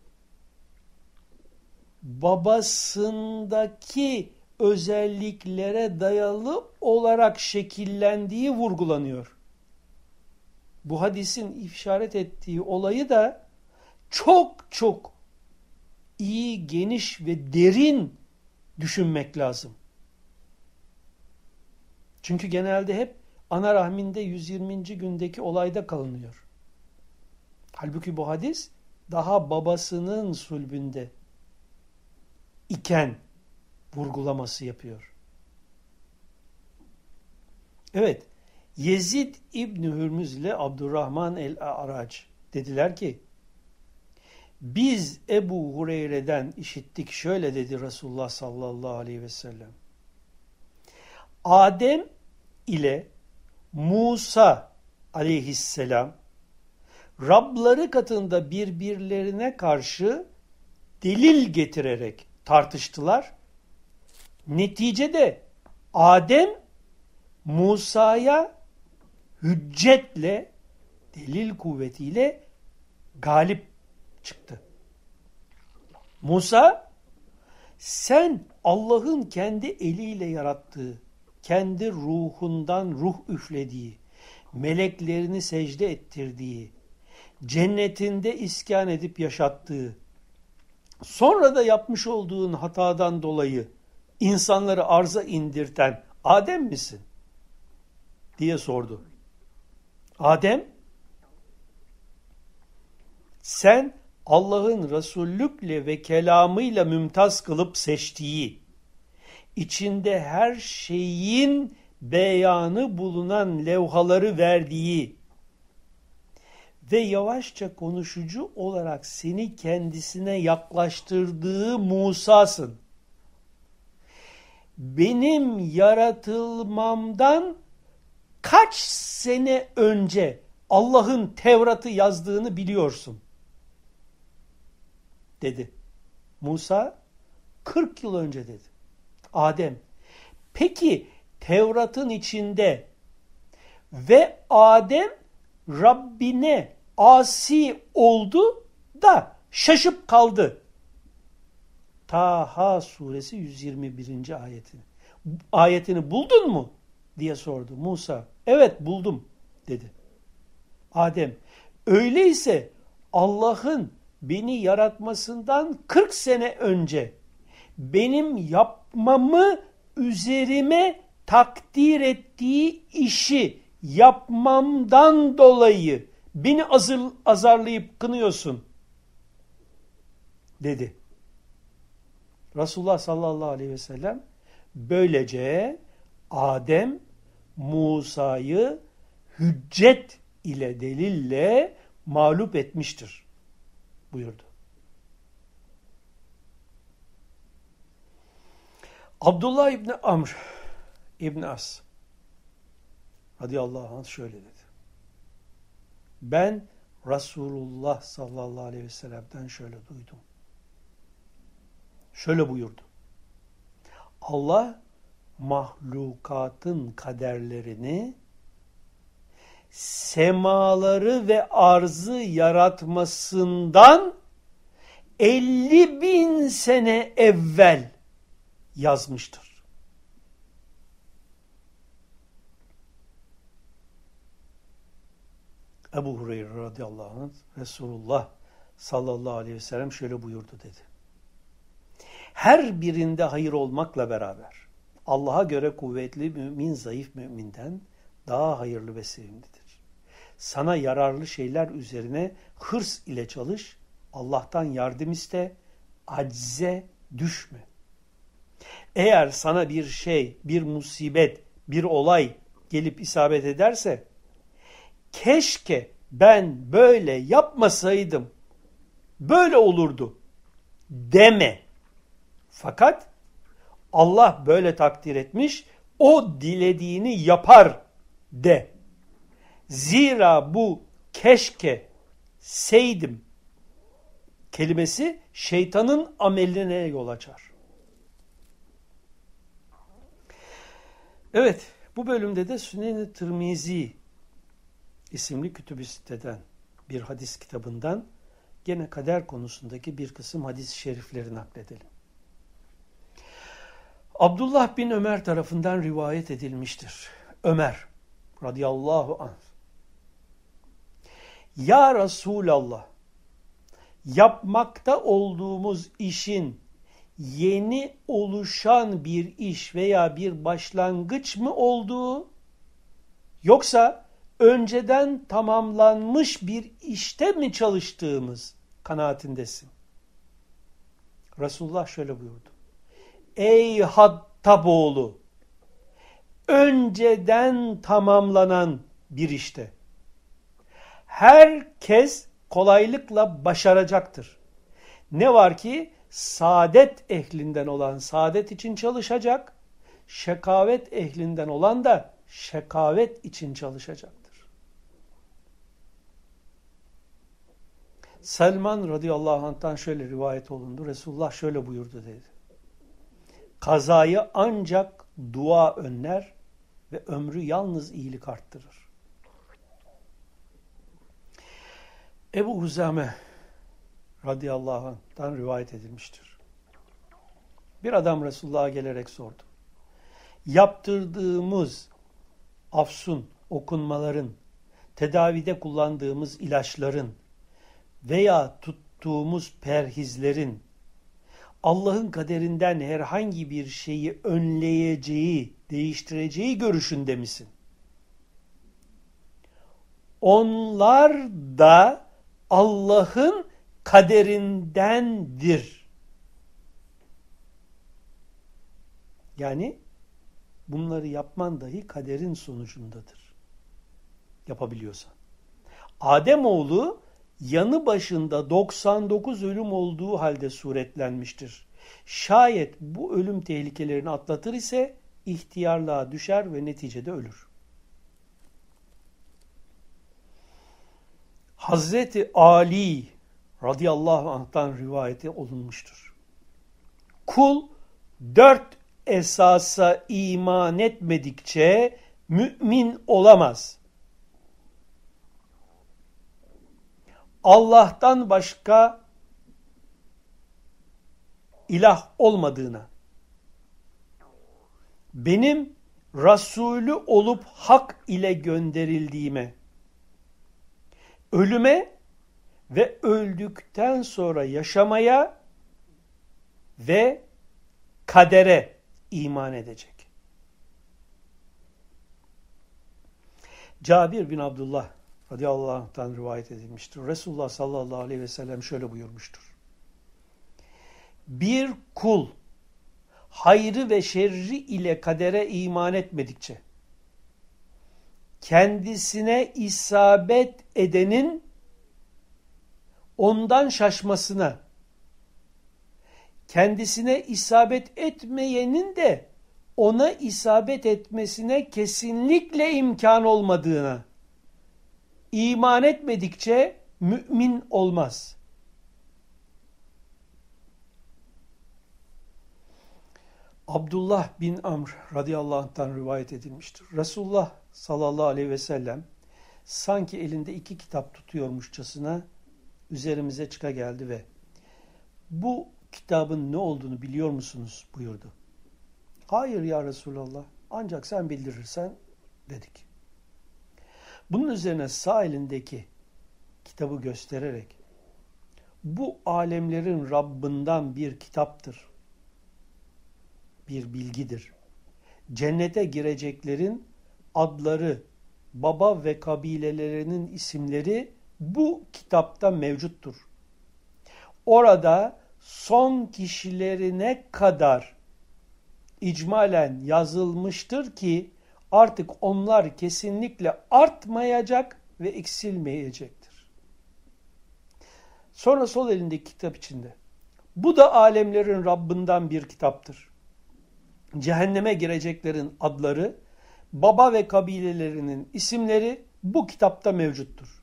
babasındaki özelliklere dayalı olarak şekillendiği vurgulanıyor. Bu hadisin işaret ettiği olayı da çok çok iyi, geniş ve derin düşünmek lazım. Çünkü genelde hep ana rahminde 120. gündeki olayda kalınıyor. Halbuki bu hadis daha babasının sulbünde iken vurgulaması yapıyor. Evet, Yezid İbni Hürmüz ile Abdurrahman el-A'rac dediler ki, biz Ebu Hureyre'den işittik, şöyle dedi Resulullah sallallahu aleyhi ve sellem. Adem ile Musa aleyhisselam Rabları katında birbirlerine karşı delil getirerek tartıştılar. Neticede Adem Musa'ya hüccetle, delil kuvvetiyle galip çıktı. Musa, sen Allah'ın kendi eliyle yarattığı, kendi ruhundan ruh üflediği, meleklerini secde ettirdiği, cennetinde iskan edip yaşattığı, sonra da yapmış olduğun hatadan dolayı insanları arza indirten Adem misin? Diye sordu. Adem, sen Allah'ın Resullükle ve kelamıyla mümtaz kılıp seçtiği, içinde her şeyin beyanı bulunan levhaları verdiği ve yavaşça konuşucu olarak seni kendisine yaklaştırdığı Musa'sın. Benim yaratılmamdan kaç sene önce Allah'ın Tevrat'ı yazdığını biliyorsun, dedi. Musa 40 yıl önce dedi. Adem, peki Tevrat'ın içinde ve Adem Rabbine asi oldu da şaşıp kaldı. Taha suresi 121. ayetini buldun mu diye sordu Musa. Evet buldum dedi. Adem, öyleyse Allah'ın beni yaratmasından 40 sene önce benim yapmamı üzerime takdir ettiği işi yapmamdan dolayı beni azarlayıp kınıyorsun, dedi. Resulullah sallallahu aleyhi ve sellem böylece Adem Musa'yı hüccet ile, delille mağlup etmiştir buyurdu. Abdullah İbni Amr İbni As radıyallahu anh şöyle dedi. Ben Resulullah sallallahu aleyhi ve sellem'den şöyle duydum. Şöyle buyurdu. Allah mahlukatın kaderlerini semaları ve arzı yaratmasından 50.000 sene evvel yazmıştır. Ebu Hureyre radıyallahu anh Resulullah sallallahu aleyhi ve sellem şöyle buyurdu dedi. Her birinde hayır olmakla beraber Allah'a göre kuvvetli mümin zayıf müminden daha hayırlı ve sevimlidir. Sana yararlı şeyler üzerine hırs ile çalış, Allah'tan yardım iste, acize düşme. Eğer sana bir şey, bir musibet, bir olay gelip isabet ederse, keşke ben böyle yapmasaydım, böyle olurdu deme. Fakat Allah böyle takdir etmiş, o dilediğini yapar de. Zira bu keşke seydim kelimesi şeytanın ameline yol açar. Evet, bu bölümde de Sünen-i Tirmizi isimli kütüb-i siteden bir hadis kitabından gene kader konusundaki bir kısım hadis-i şerifleri nakledelim. Abdullah bin Ömer tarafından rivayet edilmiştir. Ömer radıyallahu anh. Ya Resulallah, yapmakta olduğumuz işin yeni oluşan bir iş veya bir başlangıç mı olduğu, yoksa önceden tamamlanmış bir işte mi çalıştığımız kanaatindesin? Resulullah şöyle buyurdu. Ey Hattaboğlu! Önceden tamamlanan bir işte herkes kolaylıkla başaracaktır. Ne var ki saadet ehlinden olan saadet için çalışacak, şekavet ehlinden olan da şekavet için çalışacaktır. Selman radıyallahu anh'tan şöyle rivayet olundu. Resulullah şöyle buyurdu dedi. Kazayı ancak dua önler ve ömrü yalnız iyilik arttırır. Ebu Huzame radıyallahu anh'tan rivayet edilmiştir. Bir adam Resulullah'a gelerek sordu. Yaptırdığımız afsun, okunmaların, tedavide kullandığımız ilaçların veya tuttuğumuz perhizlerin Allah'ın kaderinden herhangi bir şeyi önleyeceği, değiştireceği görüşünde misin? Onlar da Allah'ın kaderindendir. Yani bunları yapman dahi kaderin sonucundadır. Yapabiliyorsan. Ademoğlu yanı başında 99 ölüm olduğu halde suretlenmiştir. Şayet bu ölüm tehlikelerini atlatır ise ihtiyarlığa düşer ve neticede ölür. Hazreti Ali radıyallahu anh'tan rivayeti olunmuştur. Kul 4 esasa iman etmedikçe mümin olamaz. Allah'tan başka ilah olmadığına, benim Resulü olup hak ile gönderildiğime, ölüme ve öldükten sonra yaşamaya ve kadere iman edecek. Cabir bin Abdullah radıyallahu anh'tan rivayet edilmiştir. Resulullah sallallahu aleyhi ve sellem şöyle buyurmuştur. Bir kul hayrı ve şerri ile kadere iman etmedikçe kendisine isabet edenin ondan şaşmasına, kendisine isabet etmeyenin de ona isabet etmesine kesinlikle imkan olmadığına iman etmedikçe mümin olmaz. Abdullah bin Amr radıyallahu anh'tan rivayet edilmiştir. Resulullah sallallahu aleyhi ve sellem sanki elinde 2 kitap tutuyormuşçasına üzerimize çıka geldi ve bu kitabın ne olduğunu biliyor musunuz buyurdu. Hayır ya Resulallah, ancak sen bildirirsen dedik. Bunun üzerine sağ elindeki kitabı göstererek bu alemlerin Rabbinden bir kitaptır, bir bilgidir. Cennete gireceklerin adları, baba ve kabilelerinin isimleri bu kitapta mevcuttur. Orada son kişilerine kadar icmalen yazılmıştır ki artık onlar kesinlikle artmayacak ve eksilmeyecektir. Sonra sol elindeki kitap içinde. Bu da alemlerin Rabbinden bir kitaptır. Cehenneme gireceklerin adları, baba ve kabilelerinin isimleri bu kitapta mevcuttur.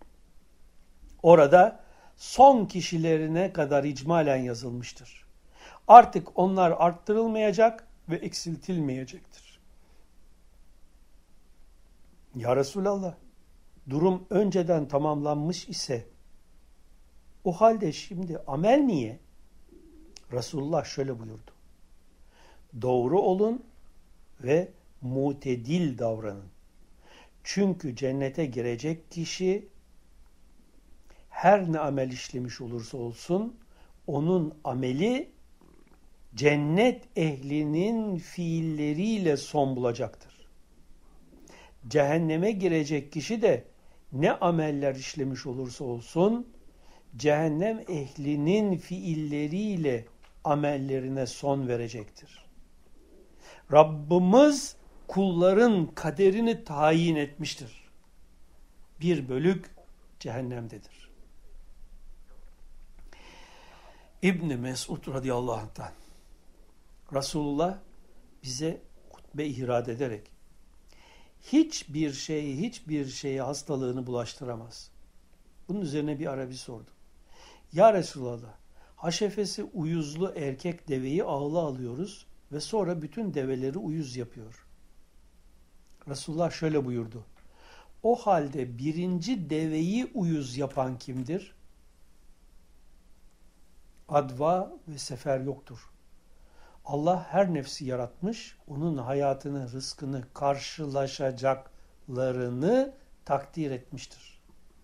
Orada son kişilerine kadar icmalen yazılmıştır. Artık onlar arttırılmayacak ve eksiltilmeyecektir. Ya Resulallah, durum önceden tamamlanmış ise o halde şimdi amel niye? Resulullah şöyle buyurdu. Doğru olun ve mutedil davranın. Çünkü cennete girecek kişi her ne amel işlemiş olursa olsun onun ameli cennet ehlinin fiilleriyle son bulacaktır. Cehenneme girecek kişi de ne ameller işlemiş olursa olsun cehennem ehlinin fiilleriyle amellerine son verecektir. Rabbimiz kulların kaderini tayin etmiştir. Bir bölük cehennemdedir. İbn Mesud radıyallahu anh'tan Resulullah bize hutbe ihraz ederek hiçbir şeye hastalığını bulaştıramaz. Bunun üzerine bir Arabi sordu. Ya Resulallah, haşefesi uyuzlu erkek deveyi ağla alıyoruz ve sonra bütün develeri uyuz yapıyor. Resulullah şöyle buyurdu. O halde birinci deveyi uyuz yapan kimdir? Adva ve sefer yoktur. Allah her nefsi yaratmış, onun hayatını, rızkını, karşılaşacaklarını takdir etmiştir.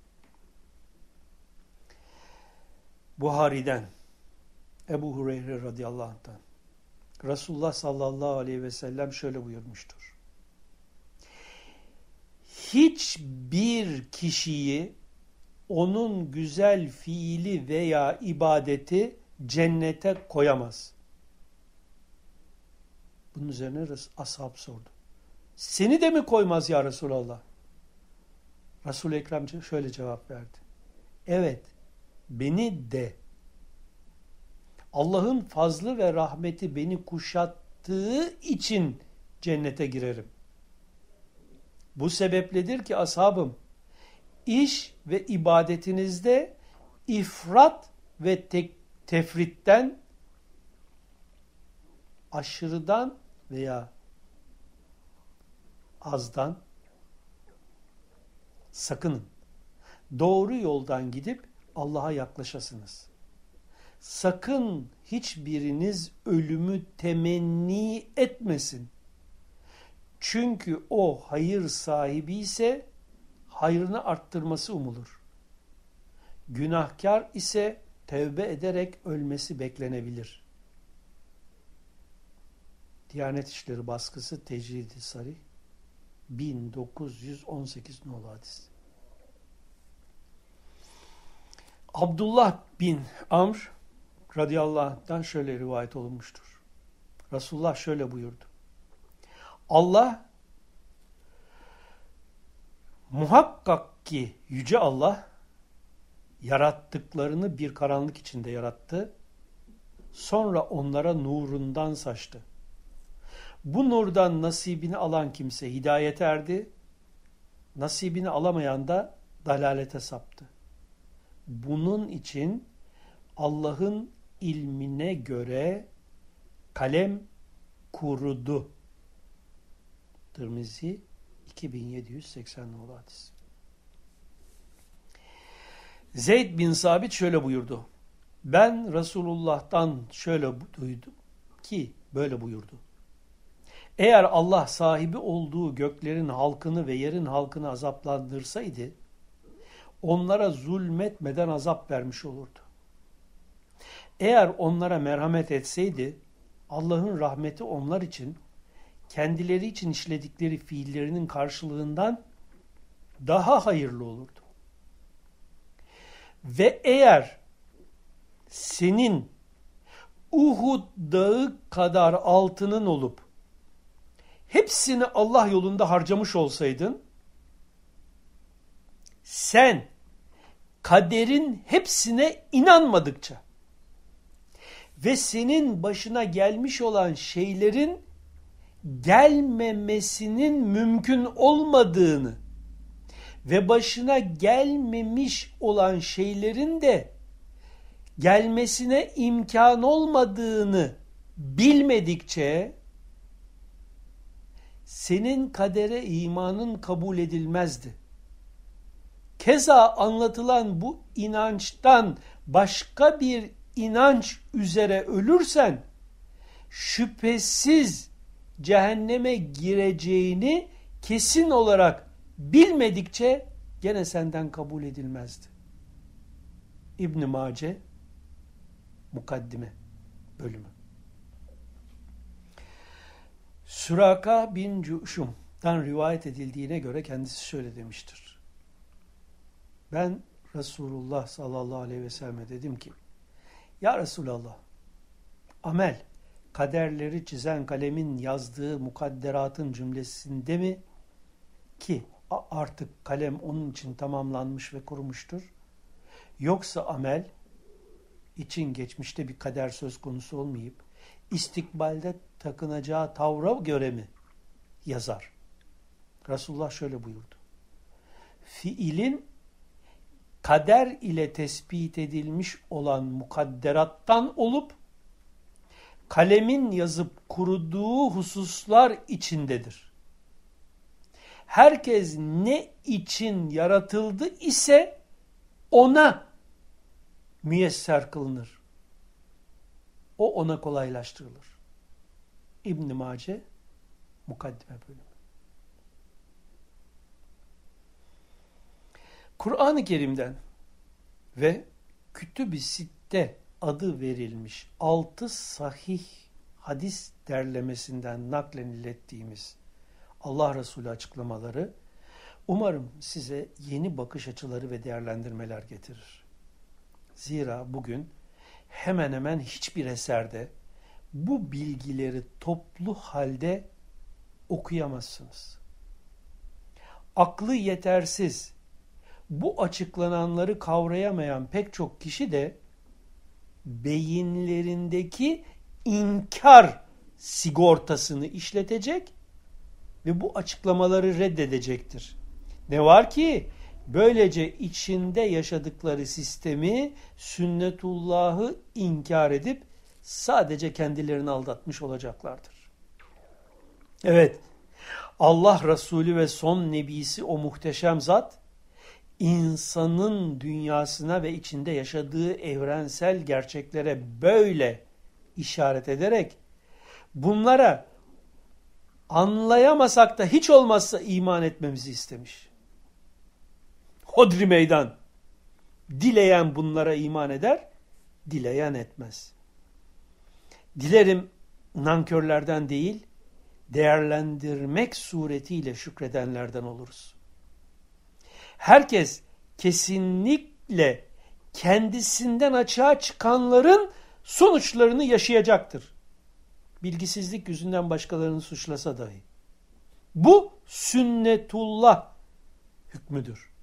Buhari'den, Ebu Hureyre radıyallahu anh'tan, Resulullah sallallahu aleyhi ve sellem şöyle buyurmuştur. Hiçbir kişiyi onun güzel fiili veya ibadeti cennete koyamaz. Bunun üzerine ashab sordu. Seni de mi koymaz ya Resulallah? Resul-i Ekrem şöyle cevap verdi. Evet, beni de. Allah'ın fazlı ve rahmeti beni kuşattığı için cennete girerim. Bu sebepledir ki ashabım, iş ve ibadetinizde ifrat ve tefritten, aşırıdan veya azdan sakının. Doğru yoldan gidip Allah'a yaklaşasınız. Sakın hiçbiriniz ölümü temenni etmesin. Çünkü o hayır sahibi ise hayrını arttırması umulur. Günahkar ise tevbe ederek ölmesi beklenebilir. Diyanet İşleri Baskısı Tecrid-i Sarih 1918 nolu hadis. Abdullah bin Amr radıyallahu anh'tan şöyle rivayet olunmuştur. Resulullah şöyle buyurdu. Allah, muhakkak ki Yüce Allah yarattıklarını bir karanlık içinde yarattı. Sonra onlara nurundan saçtı. Bu nurdan nasibini alan kimse hidayete erdi. Nasibini alamayan da dalalete saptı. Bunun için Allah'ın ilmine göre kalem kurudu. Tirmizi 2780 nolu hadis. Zeyd bin Sabit şöyle buyurdu. Ben Resulullah'tan şöyle duydum ki böyle buyurdu. Eğer Allah sahibi olduğu göklerin halkını ve yerin halkını azaplandırsaydı, onlara zulmetmeden azap vermiş olurdu. Eğer onlara merhamet etseydi, Allah'ın rahmeti onlar için, kendileri için işledikleri fiillerinin karşılığından daha hayırlı olurdu. Ve eğer senin Uhud dağı kadar altının olup hepsini Allah yolunda harcamış olsaydın, sen kaderin hepsine inanmadıkça ve senin başına gelmiş olan şeylerin gelmemesinin mümkün olmadığını ve başına gelmemiş olan şeylerin de gelmesine imkan olmadığını bilmedikçe senin kadere imanın kabul edilmezdi. Keza anlatılan bu inançtan başka bir inanç üzere ölürsen şüphesiz cehenneme gireceğini kesin olarak bilmedikçe gene senden kabul edilmezdi. İbn-i Mace Mukaddime bölümü. Süraka bin Cuşum'dan rivayet edildiğine göre kendisi şöyle demiştir. Ben Resulullah sallallahu aleyhi ve selleme dedim ki, ya Resulallah, amel, kaderleri çizen kalemin yazdığı mukadderatın cümlesinde mi ki artık kalem onun için tamamlanmış ve kurumuştur? Yoksa amel için geçmişte bir kader söz konusu olmayıp istikbalde takınacağı tavra göre mi yazar? Resulullah şöyle buyurdu. Fiilin kader ile tespit edilmiş olan mukadderattan olup kalemin yazıp kuruduğu hususlar içindedir. Herkes ne için yaratıldı ise ona müyesser kılınır. O ona kolaylaştırılır. İbn-i Mace Mukaddime bölümü. Kur'an-ı Kerim'den ve Kütüb-i Sitte adı verilmiş 6 sahih hadis derlemesinden nakledilettiğimiz Allah Resulü açıklamaları Umarım size yeni bakış açıları ve değerlendirmeler getirir. Zira bugün hemen hemen hiçbir eserde bu bilgileri toplu halde okuyamazsınız. Aklı yetersiz, bu açıklananları kavrayamayan pek çok kişi de beyinlerindeki inkar sigortasını işletecek ve bu açıklamaları reddedecektir. Ne var ki böylece içinde yaşadıkları sistemi, sünnetullahı inkar edip sadece kendilerini aldatmış olacaklardır. Evet, Allah Resulü ve son nebisi o muhteşem zat, insanın dünyasına ve içinde yaşadığı evrensel gerçeklere böyle işaret ederek bunlara anlayamasak da hiç olmazsa iman etmemizi istemiş. Hodri meydan. Dileyen bunlara iman eder, dileyen etmez. Dilerim nankörlerden değil, değerlendirmek suretiyle şükredenlerden oluruz. Herkes kesinlikle kendisinden açığa çıkanların sonuçlarını yaşayacaktır. Bilgisizlik yüzünden başkalarını suçlasa dahi. Bu sünnetullah hükmüdür.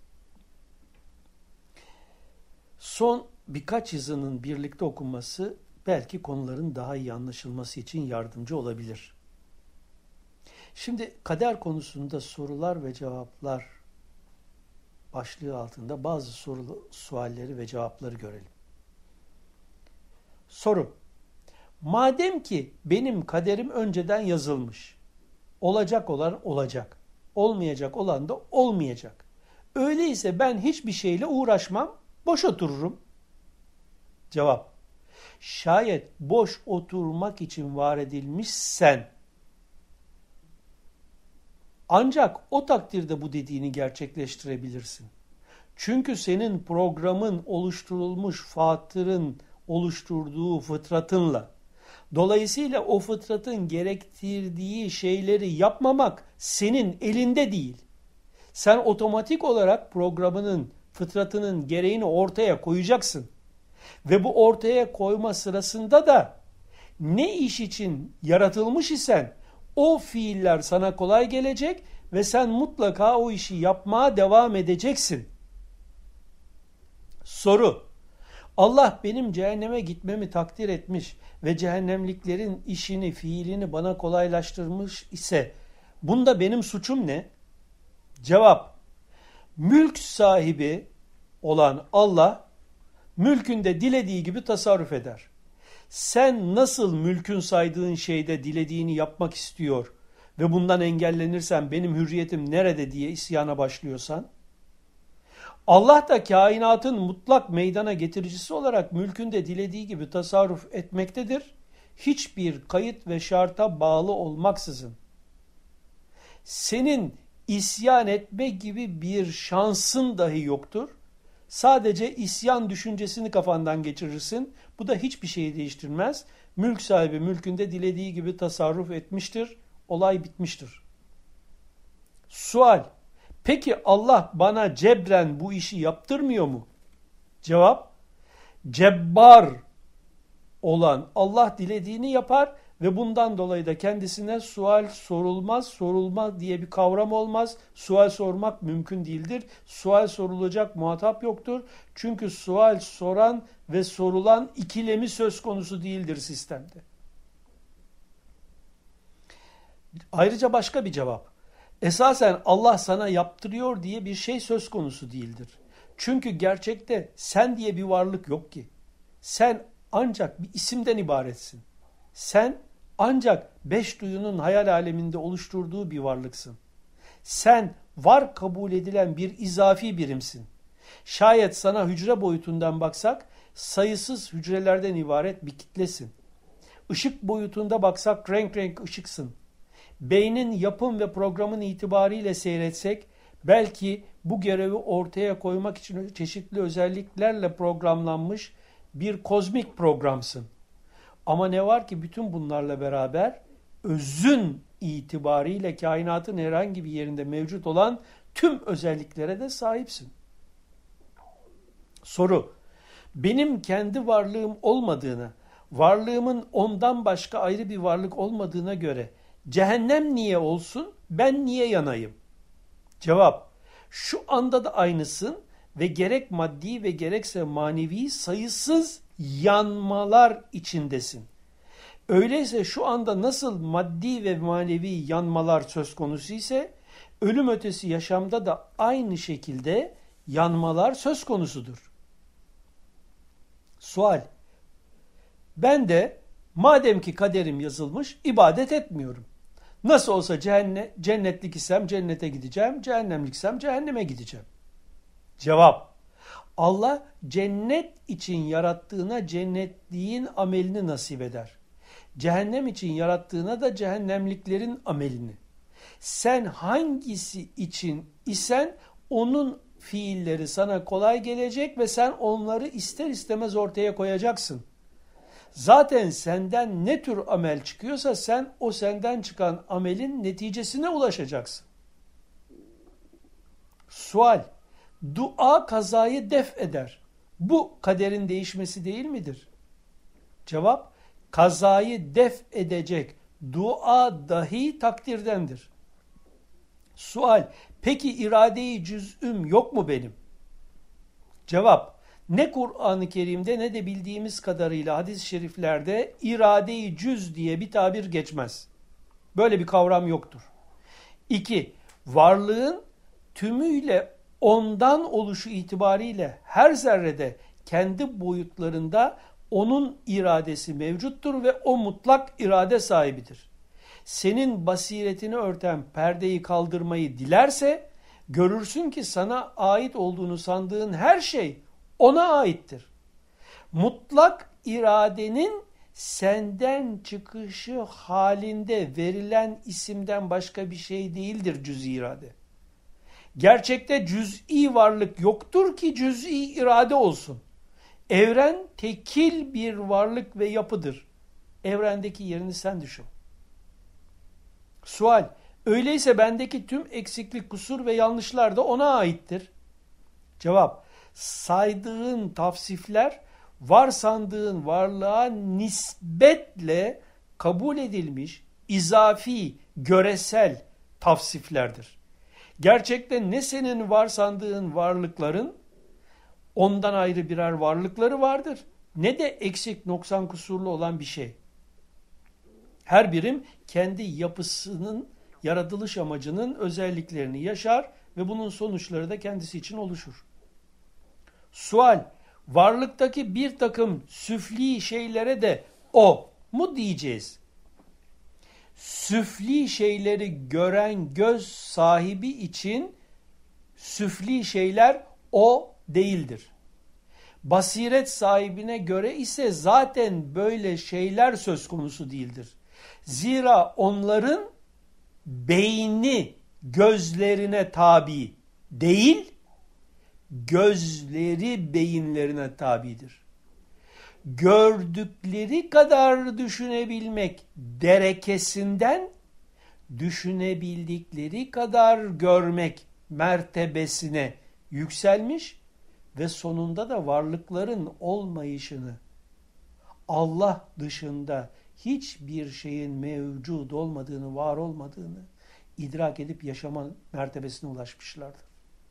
Son birkaç yazının birlikte okunması belki konuların daha iyi anlaşılması için yardımcı olabilir. Şimdi kader konusunda sorular ve cevaplar başlığı altında bazı sualleri ve cevapları görelim. Soru: madem ki benim kaderim önceden yazılmış, olacak olan olacak, olmayacak olan da olmayacak. Öyleyse ben hiçbir şeyle uğraşmam, boş otururum. Cevap: şayet boş oturmak için var edilmişsen, ancak o takdirde bu dediğini gerçekleştirebilirsin. Çünkü senin programın oluşturulmuş fatırın oluşturduğu fıtratınla, dolayısıyla o fıtratın gerektirdiği şeyleri yapmamak senin elinde değil. Sen otomatik olarak programının, fıtratının gereğini ortaya koyacaksın. Ve bu ortaya koyma sırasında da ne iş için yaratılmış isen o fiiller sana kolay gelecek ve sen mutlaka o işi yapmaya devam edeceksin. Soru: Allah benim cehenneme gitmemi takdir etmiş ve cehennemliklerin işini, fiilini bana kolaylaştırmış ise bunda benim suçum ne? Cevap: mülk sahibi olan Allah mülkünde dilediği gibi tasarruf eder. Sen nasıl mülkün saydığın şeyde dilediğini yapmak istiyor ve bundan engellenirsen benim hürriyetim nerede diye isyana başlıyorsan, Allah da kainatın mutlak meydana getiricisi olarak mülkünde dilediği gibi tasarruf etmektedir. Hiçbir kayıt ve şarta bağlı olmaksızın. Senin isyan etme gibi bir şansın dahi yoktur. Sadece isyan düşüncesini kafandan geçirirsin. Bu da hiçbir şeyi değiştirmez. Mülk sahibi mülkünde dilediği gibi tasarruf etmiştir. Olay bitmiştir. Sual: peki Allah bana cebren bu işi yaptırmıyor mu? Cevap: cebbar olan Allah dilediğini yapar ve bundan dolayı da kendisine sual sorulmaz, sorulma diye bir kavram olmaz. Sual sormak mümkün değildir. Sual sorulacak muhatap yoktur. Çünkü sual soran ve sorulan ikilemi söz konusu değildir sistemde. Ayrıca başka bir cevap: esasen Allah sana yaptırıyor diye bir şey söz konusu değildir. Çünkü gerçekte sen diye bir varlık yok ki. Sen ancak bir isimden ibaretsin. Sen ancak beş duyunun hayal aleminde oluşturduğu bir varlıksın. Sen var kabul edilen bir izafi birimsin. Şayet sana hücre boyutundan baksak, sayısız hücrelerden ibaret bir kitlesin. Işık boyutunda baksak renk renk ışıksın. Beynin yapım ve programın itibariyle seyretsek, belki bu görevi ortaya koymak için çeşitli özelliklerle programlanmış bir kozmik programsın. Ama ne var ki bütün bunlarla beraber özün itibariyle kainatın herhangi bir yerinde mevcut olan tüm özelliklere de sahipsin. Soru: benim kendi varlığım olmadığına, varlığımın ondan başka ayrı bir varlık olmadığına göre cehennem niye olsun, ben niye yanayım? Cevap: şu anda da aynısın ve gerek maddi ve gerekse manevi sayısız yanmalar içindesin. Öyleyse şu anda nasıl maddi ve manevi yanmalar söz konusu ise, ölüm ötesi yaşamda da aynı şekilde yanmalar söz konusudur. Sual: ben de madem ki kaderim yazılmış ibadet etmiyorum. Nasıl olsa cennetlik isem cennete gideceğim, cehennemlik isem cehenneme gideceğim. Cevap: Allah cennet için yarattığına cennetliğin amelini nasip eder. Cehennem için yarattığına da cehennemliklerin amelini. Sen hangisi için isen onun fiilleri sana kolay gelecek ve sen onları ister istemez ortaya koyacaksın. Zaten senden ne tür amel çıkıyorsa sen o senden çıkan amelin neticesine ulaşacaksın. Sual: dua kazayı def eder. Bu kaderin değişmesi değil midir? Cevap: kazayı def edecek dua dahi takdirdendir. Sual: peki irade-i cüz'üm yok mu benim? Cevap: ne Kur'an-ı Kerim'de ne de bildiğimiz kadarıyla hadis-i şeriflerde irade-i cüz diye bir tabir geçmez. Böyle bir kavram yoktur. 2. Varlığın tümüyle ondan oluşu itibariyle her zerrede kendi boyutlarında onun iradesi mevcuttur ve o mutlak irade sahibidir. Senin basiretini örten perdeyi kaldırmayı dilerse, görürsün ki sana ait olduğunu sandığın her şey ona aittir. Mutlak iradenin senden çıkışı halinde verilen isimden başka bir şey değildir cüz'i irade. Gerçekte cüz'i varlık yoktur ki cüz'i irade olsun. Evren tekil bir varlık ve yapıdır. Evrendeki yerini sen düşün. Sual: öyleyse bendeki tüm eksiklik, kusur ve yanlışlar da ona aittir. Cevap: saydığın tavsifler var sandığın varlığa nisbetle kabul edilmiş izafi, göresel tavsiflerdir. Gerçekte ne senin var sandığın varlıkların ondan ayrı birer varlıkları vardır, ne de eksik, noksan, kusurlu olan bir şey. Her birim kendi yapısının, yaratılış amacının özelliklerini yaşar ve bunun sonuçları da kendisi için oluşur. Sual: varlıktaki bir takım süfli şeylere de o mu diyeceğiz? Süfli şeyleri gören göz sahibi için süfli şeyler o değildir. Basiret sahibine göre ise zaten böyle şeyler söz konusu değildir. Zira onların beyni gözlerine tabi değil, gözleri beyinlerine tabidir. Gördükleri kadar düşünebilmek derekesinden düşünebildikleri kadar görmek mertebesine yükselmiş ve sonunda da varlıkların olmayışını, Allah dışında hiçbir şeyin mevcut olmadığını, var olmadığını idrak edip yaşama mertebesine ulaşmışlardır.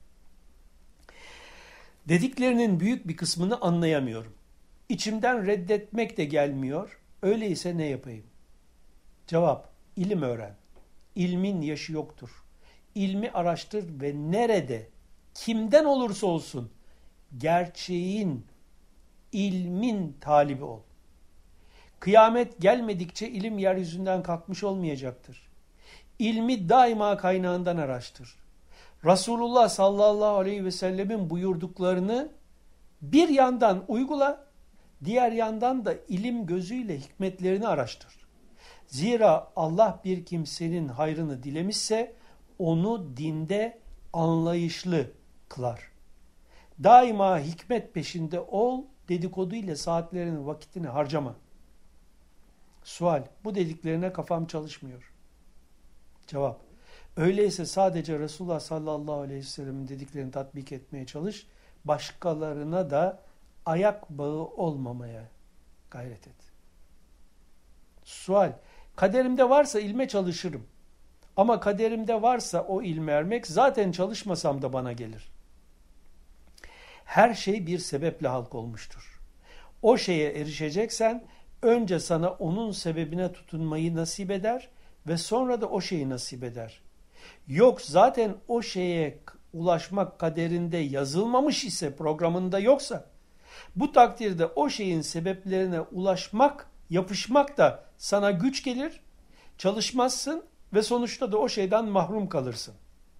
Dediklerinin büyük bir kısmını anlayamıyorum. İçimden reddetmek de gelmiyor. Öyleyse ne yapayım? Cevap: ilim öğren. İlmin yaşı yoktur. İlmi araştır ve nerede, kimden olursa olsun gerçeğin, ilmin talibi ol. Kıyamet gelmedikçe ilim yeryüzünden kalkmış olmayacaktır. İlmi daima kaynağından araştır. Resulullah sallallahu aleyhi ve sellemin buyurduklarını bir yandan uygula, diğer yandan da ilim gözüyle hikmetlerini araştır. Zira Allah bir kimsenin hayrını dilemişse onu dinde anlayışlı kılar. Daima hikmet peşinde ol, dedikodu ile saatlerini, vakitini harcama. Sual: bu dediklerine kafam çalışmıyor. Cevap: Öyleyse sadece Resulullah sallallahu aleyhi ve sellem'in dediklerini tatbik etmeye çalış. Başkalarına da ayak bağı olmamaya gayret et. Sual: kaderimde varsa ilme çalışırım. Ama kaderimde varsa o ilme ermek, zaten çalışmasam da bana gelir. Her şey bir sebeple halk olmuştur. O şeye erişeceksen önce sana onun sebebine tutunmayı nasip eder ve sonra da o şeyi nasip eder. Yok, zaten o şeye ulaşmak kaderinde yazılmamış ise, programında yoksa, bu takdirde o şeyin sebeplerine ulaşmak, yapışmak da sana güç gelir, çalışmazsın ve sonuçta da o şeyden mahrum kalırsın.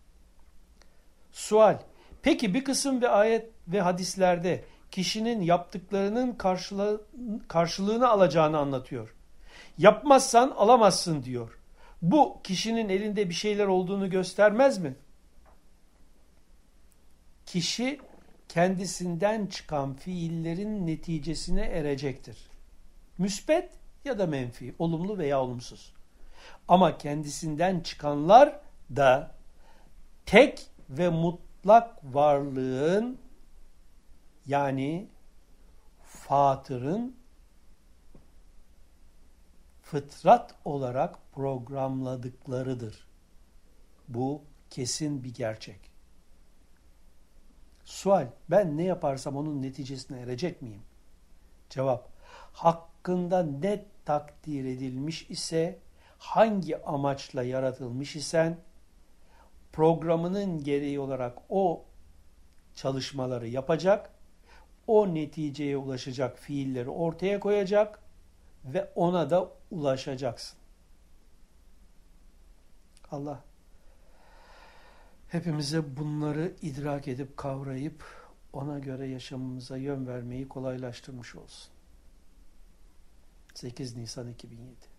Sual: peki bir kısım ve ayet ve hadislerde kişinin yaptıklarının karşılığını alacağını anlatıyor. Yapmazsan alamazsın diyor. Bu kişinin elinde bir şeyler olduğunu göstermez mi? Kişi kendisinden çıkan fiillerin neticesine erecektir. Müsbet ya da menfi, olumlu veya olumsuz. Ama kendisinden çıkanlar da tek ve mutlak varlığın, yani Fatır'ın fıtrat olarak programladıklarıdır. Bu kesin bir gerçek. Sual: ben ne yaparsam onun neticesine erecek miyim? Cevap: hakkında net takdir edilmiş ise, hangi amaçla yaratılmış isen, programının gereği olarak o çalışmaları yapacak, o neticeye ulaşacak fiilleri ortaya koyacak ve ona da ulaşacaksın. Allah hepimize bunları idrak edip kavrayıp ona göre yaşamımıza yön vermeyi kolaylaştırmış olsun. 8 Nisan 2007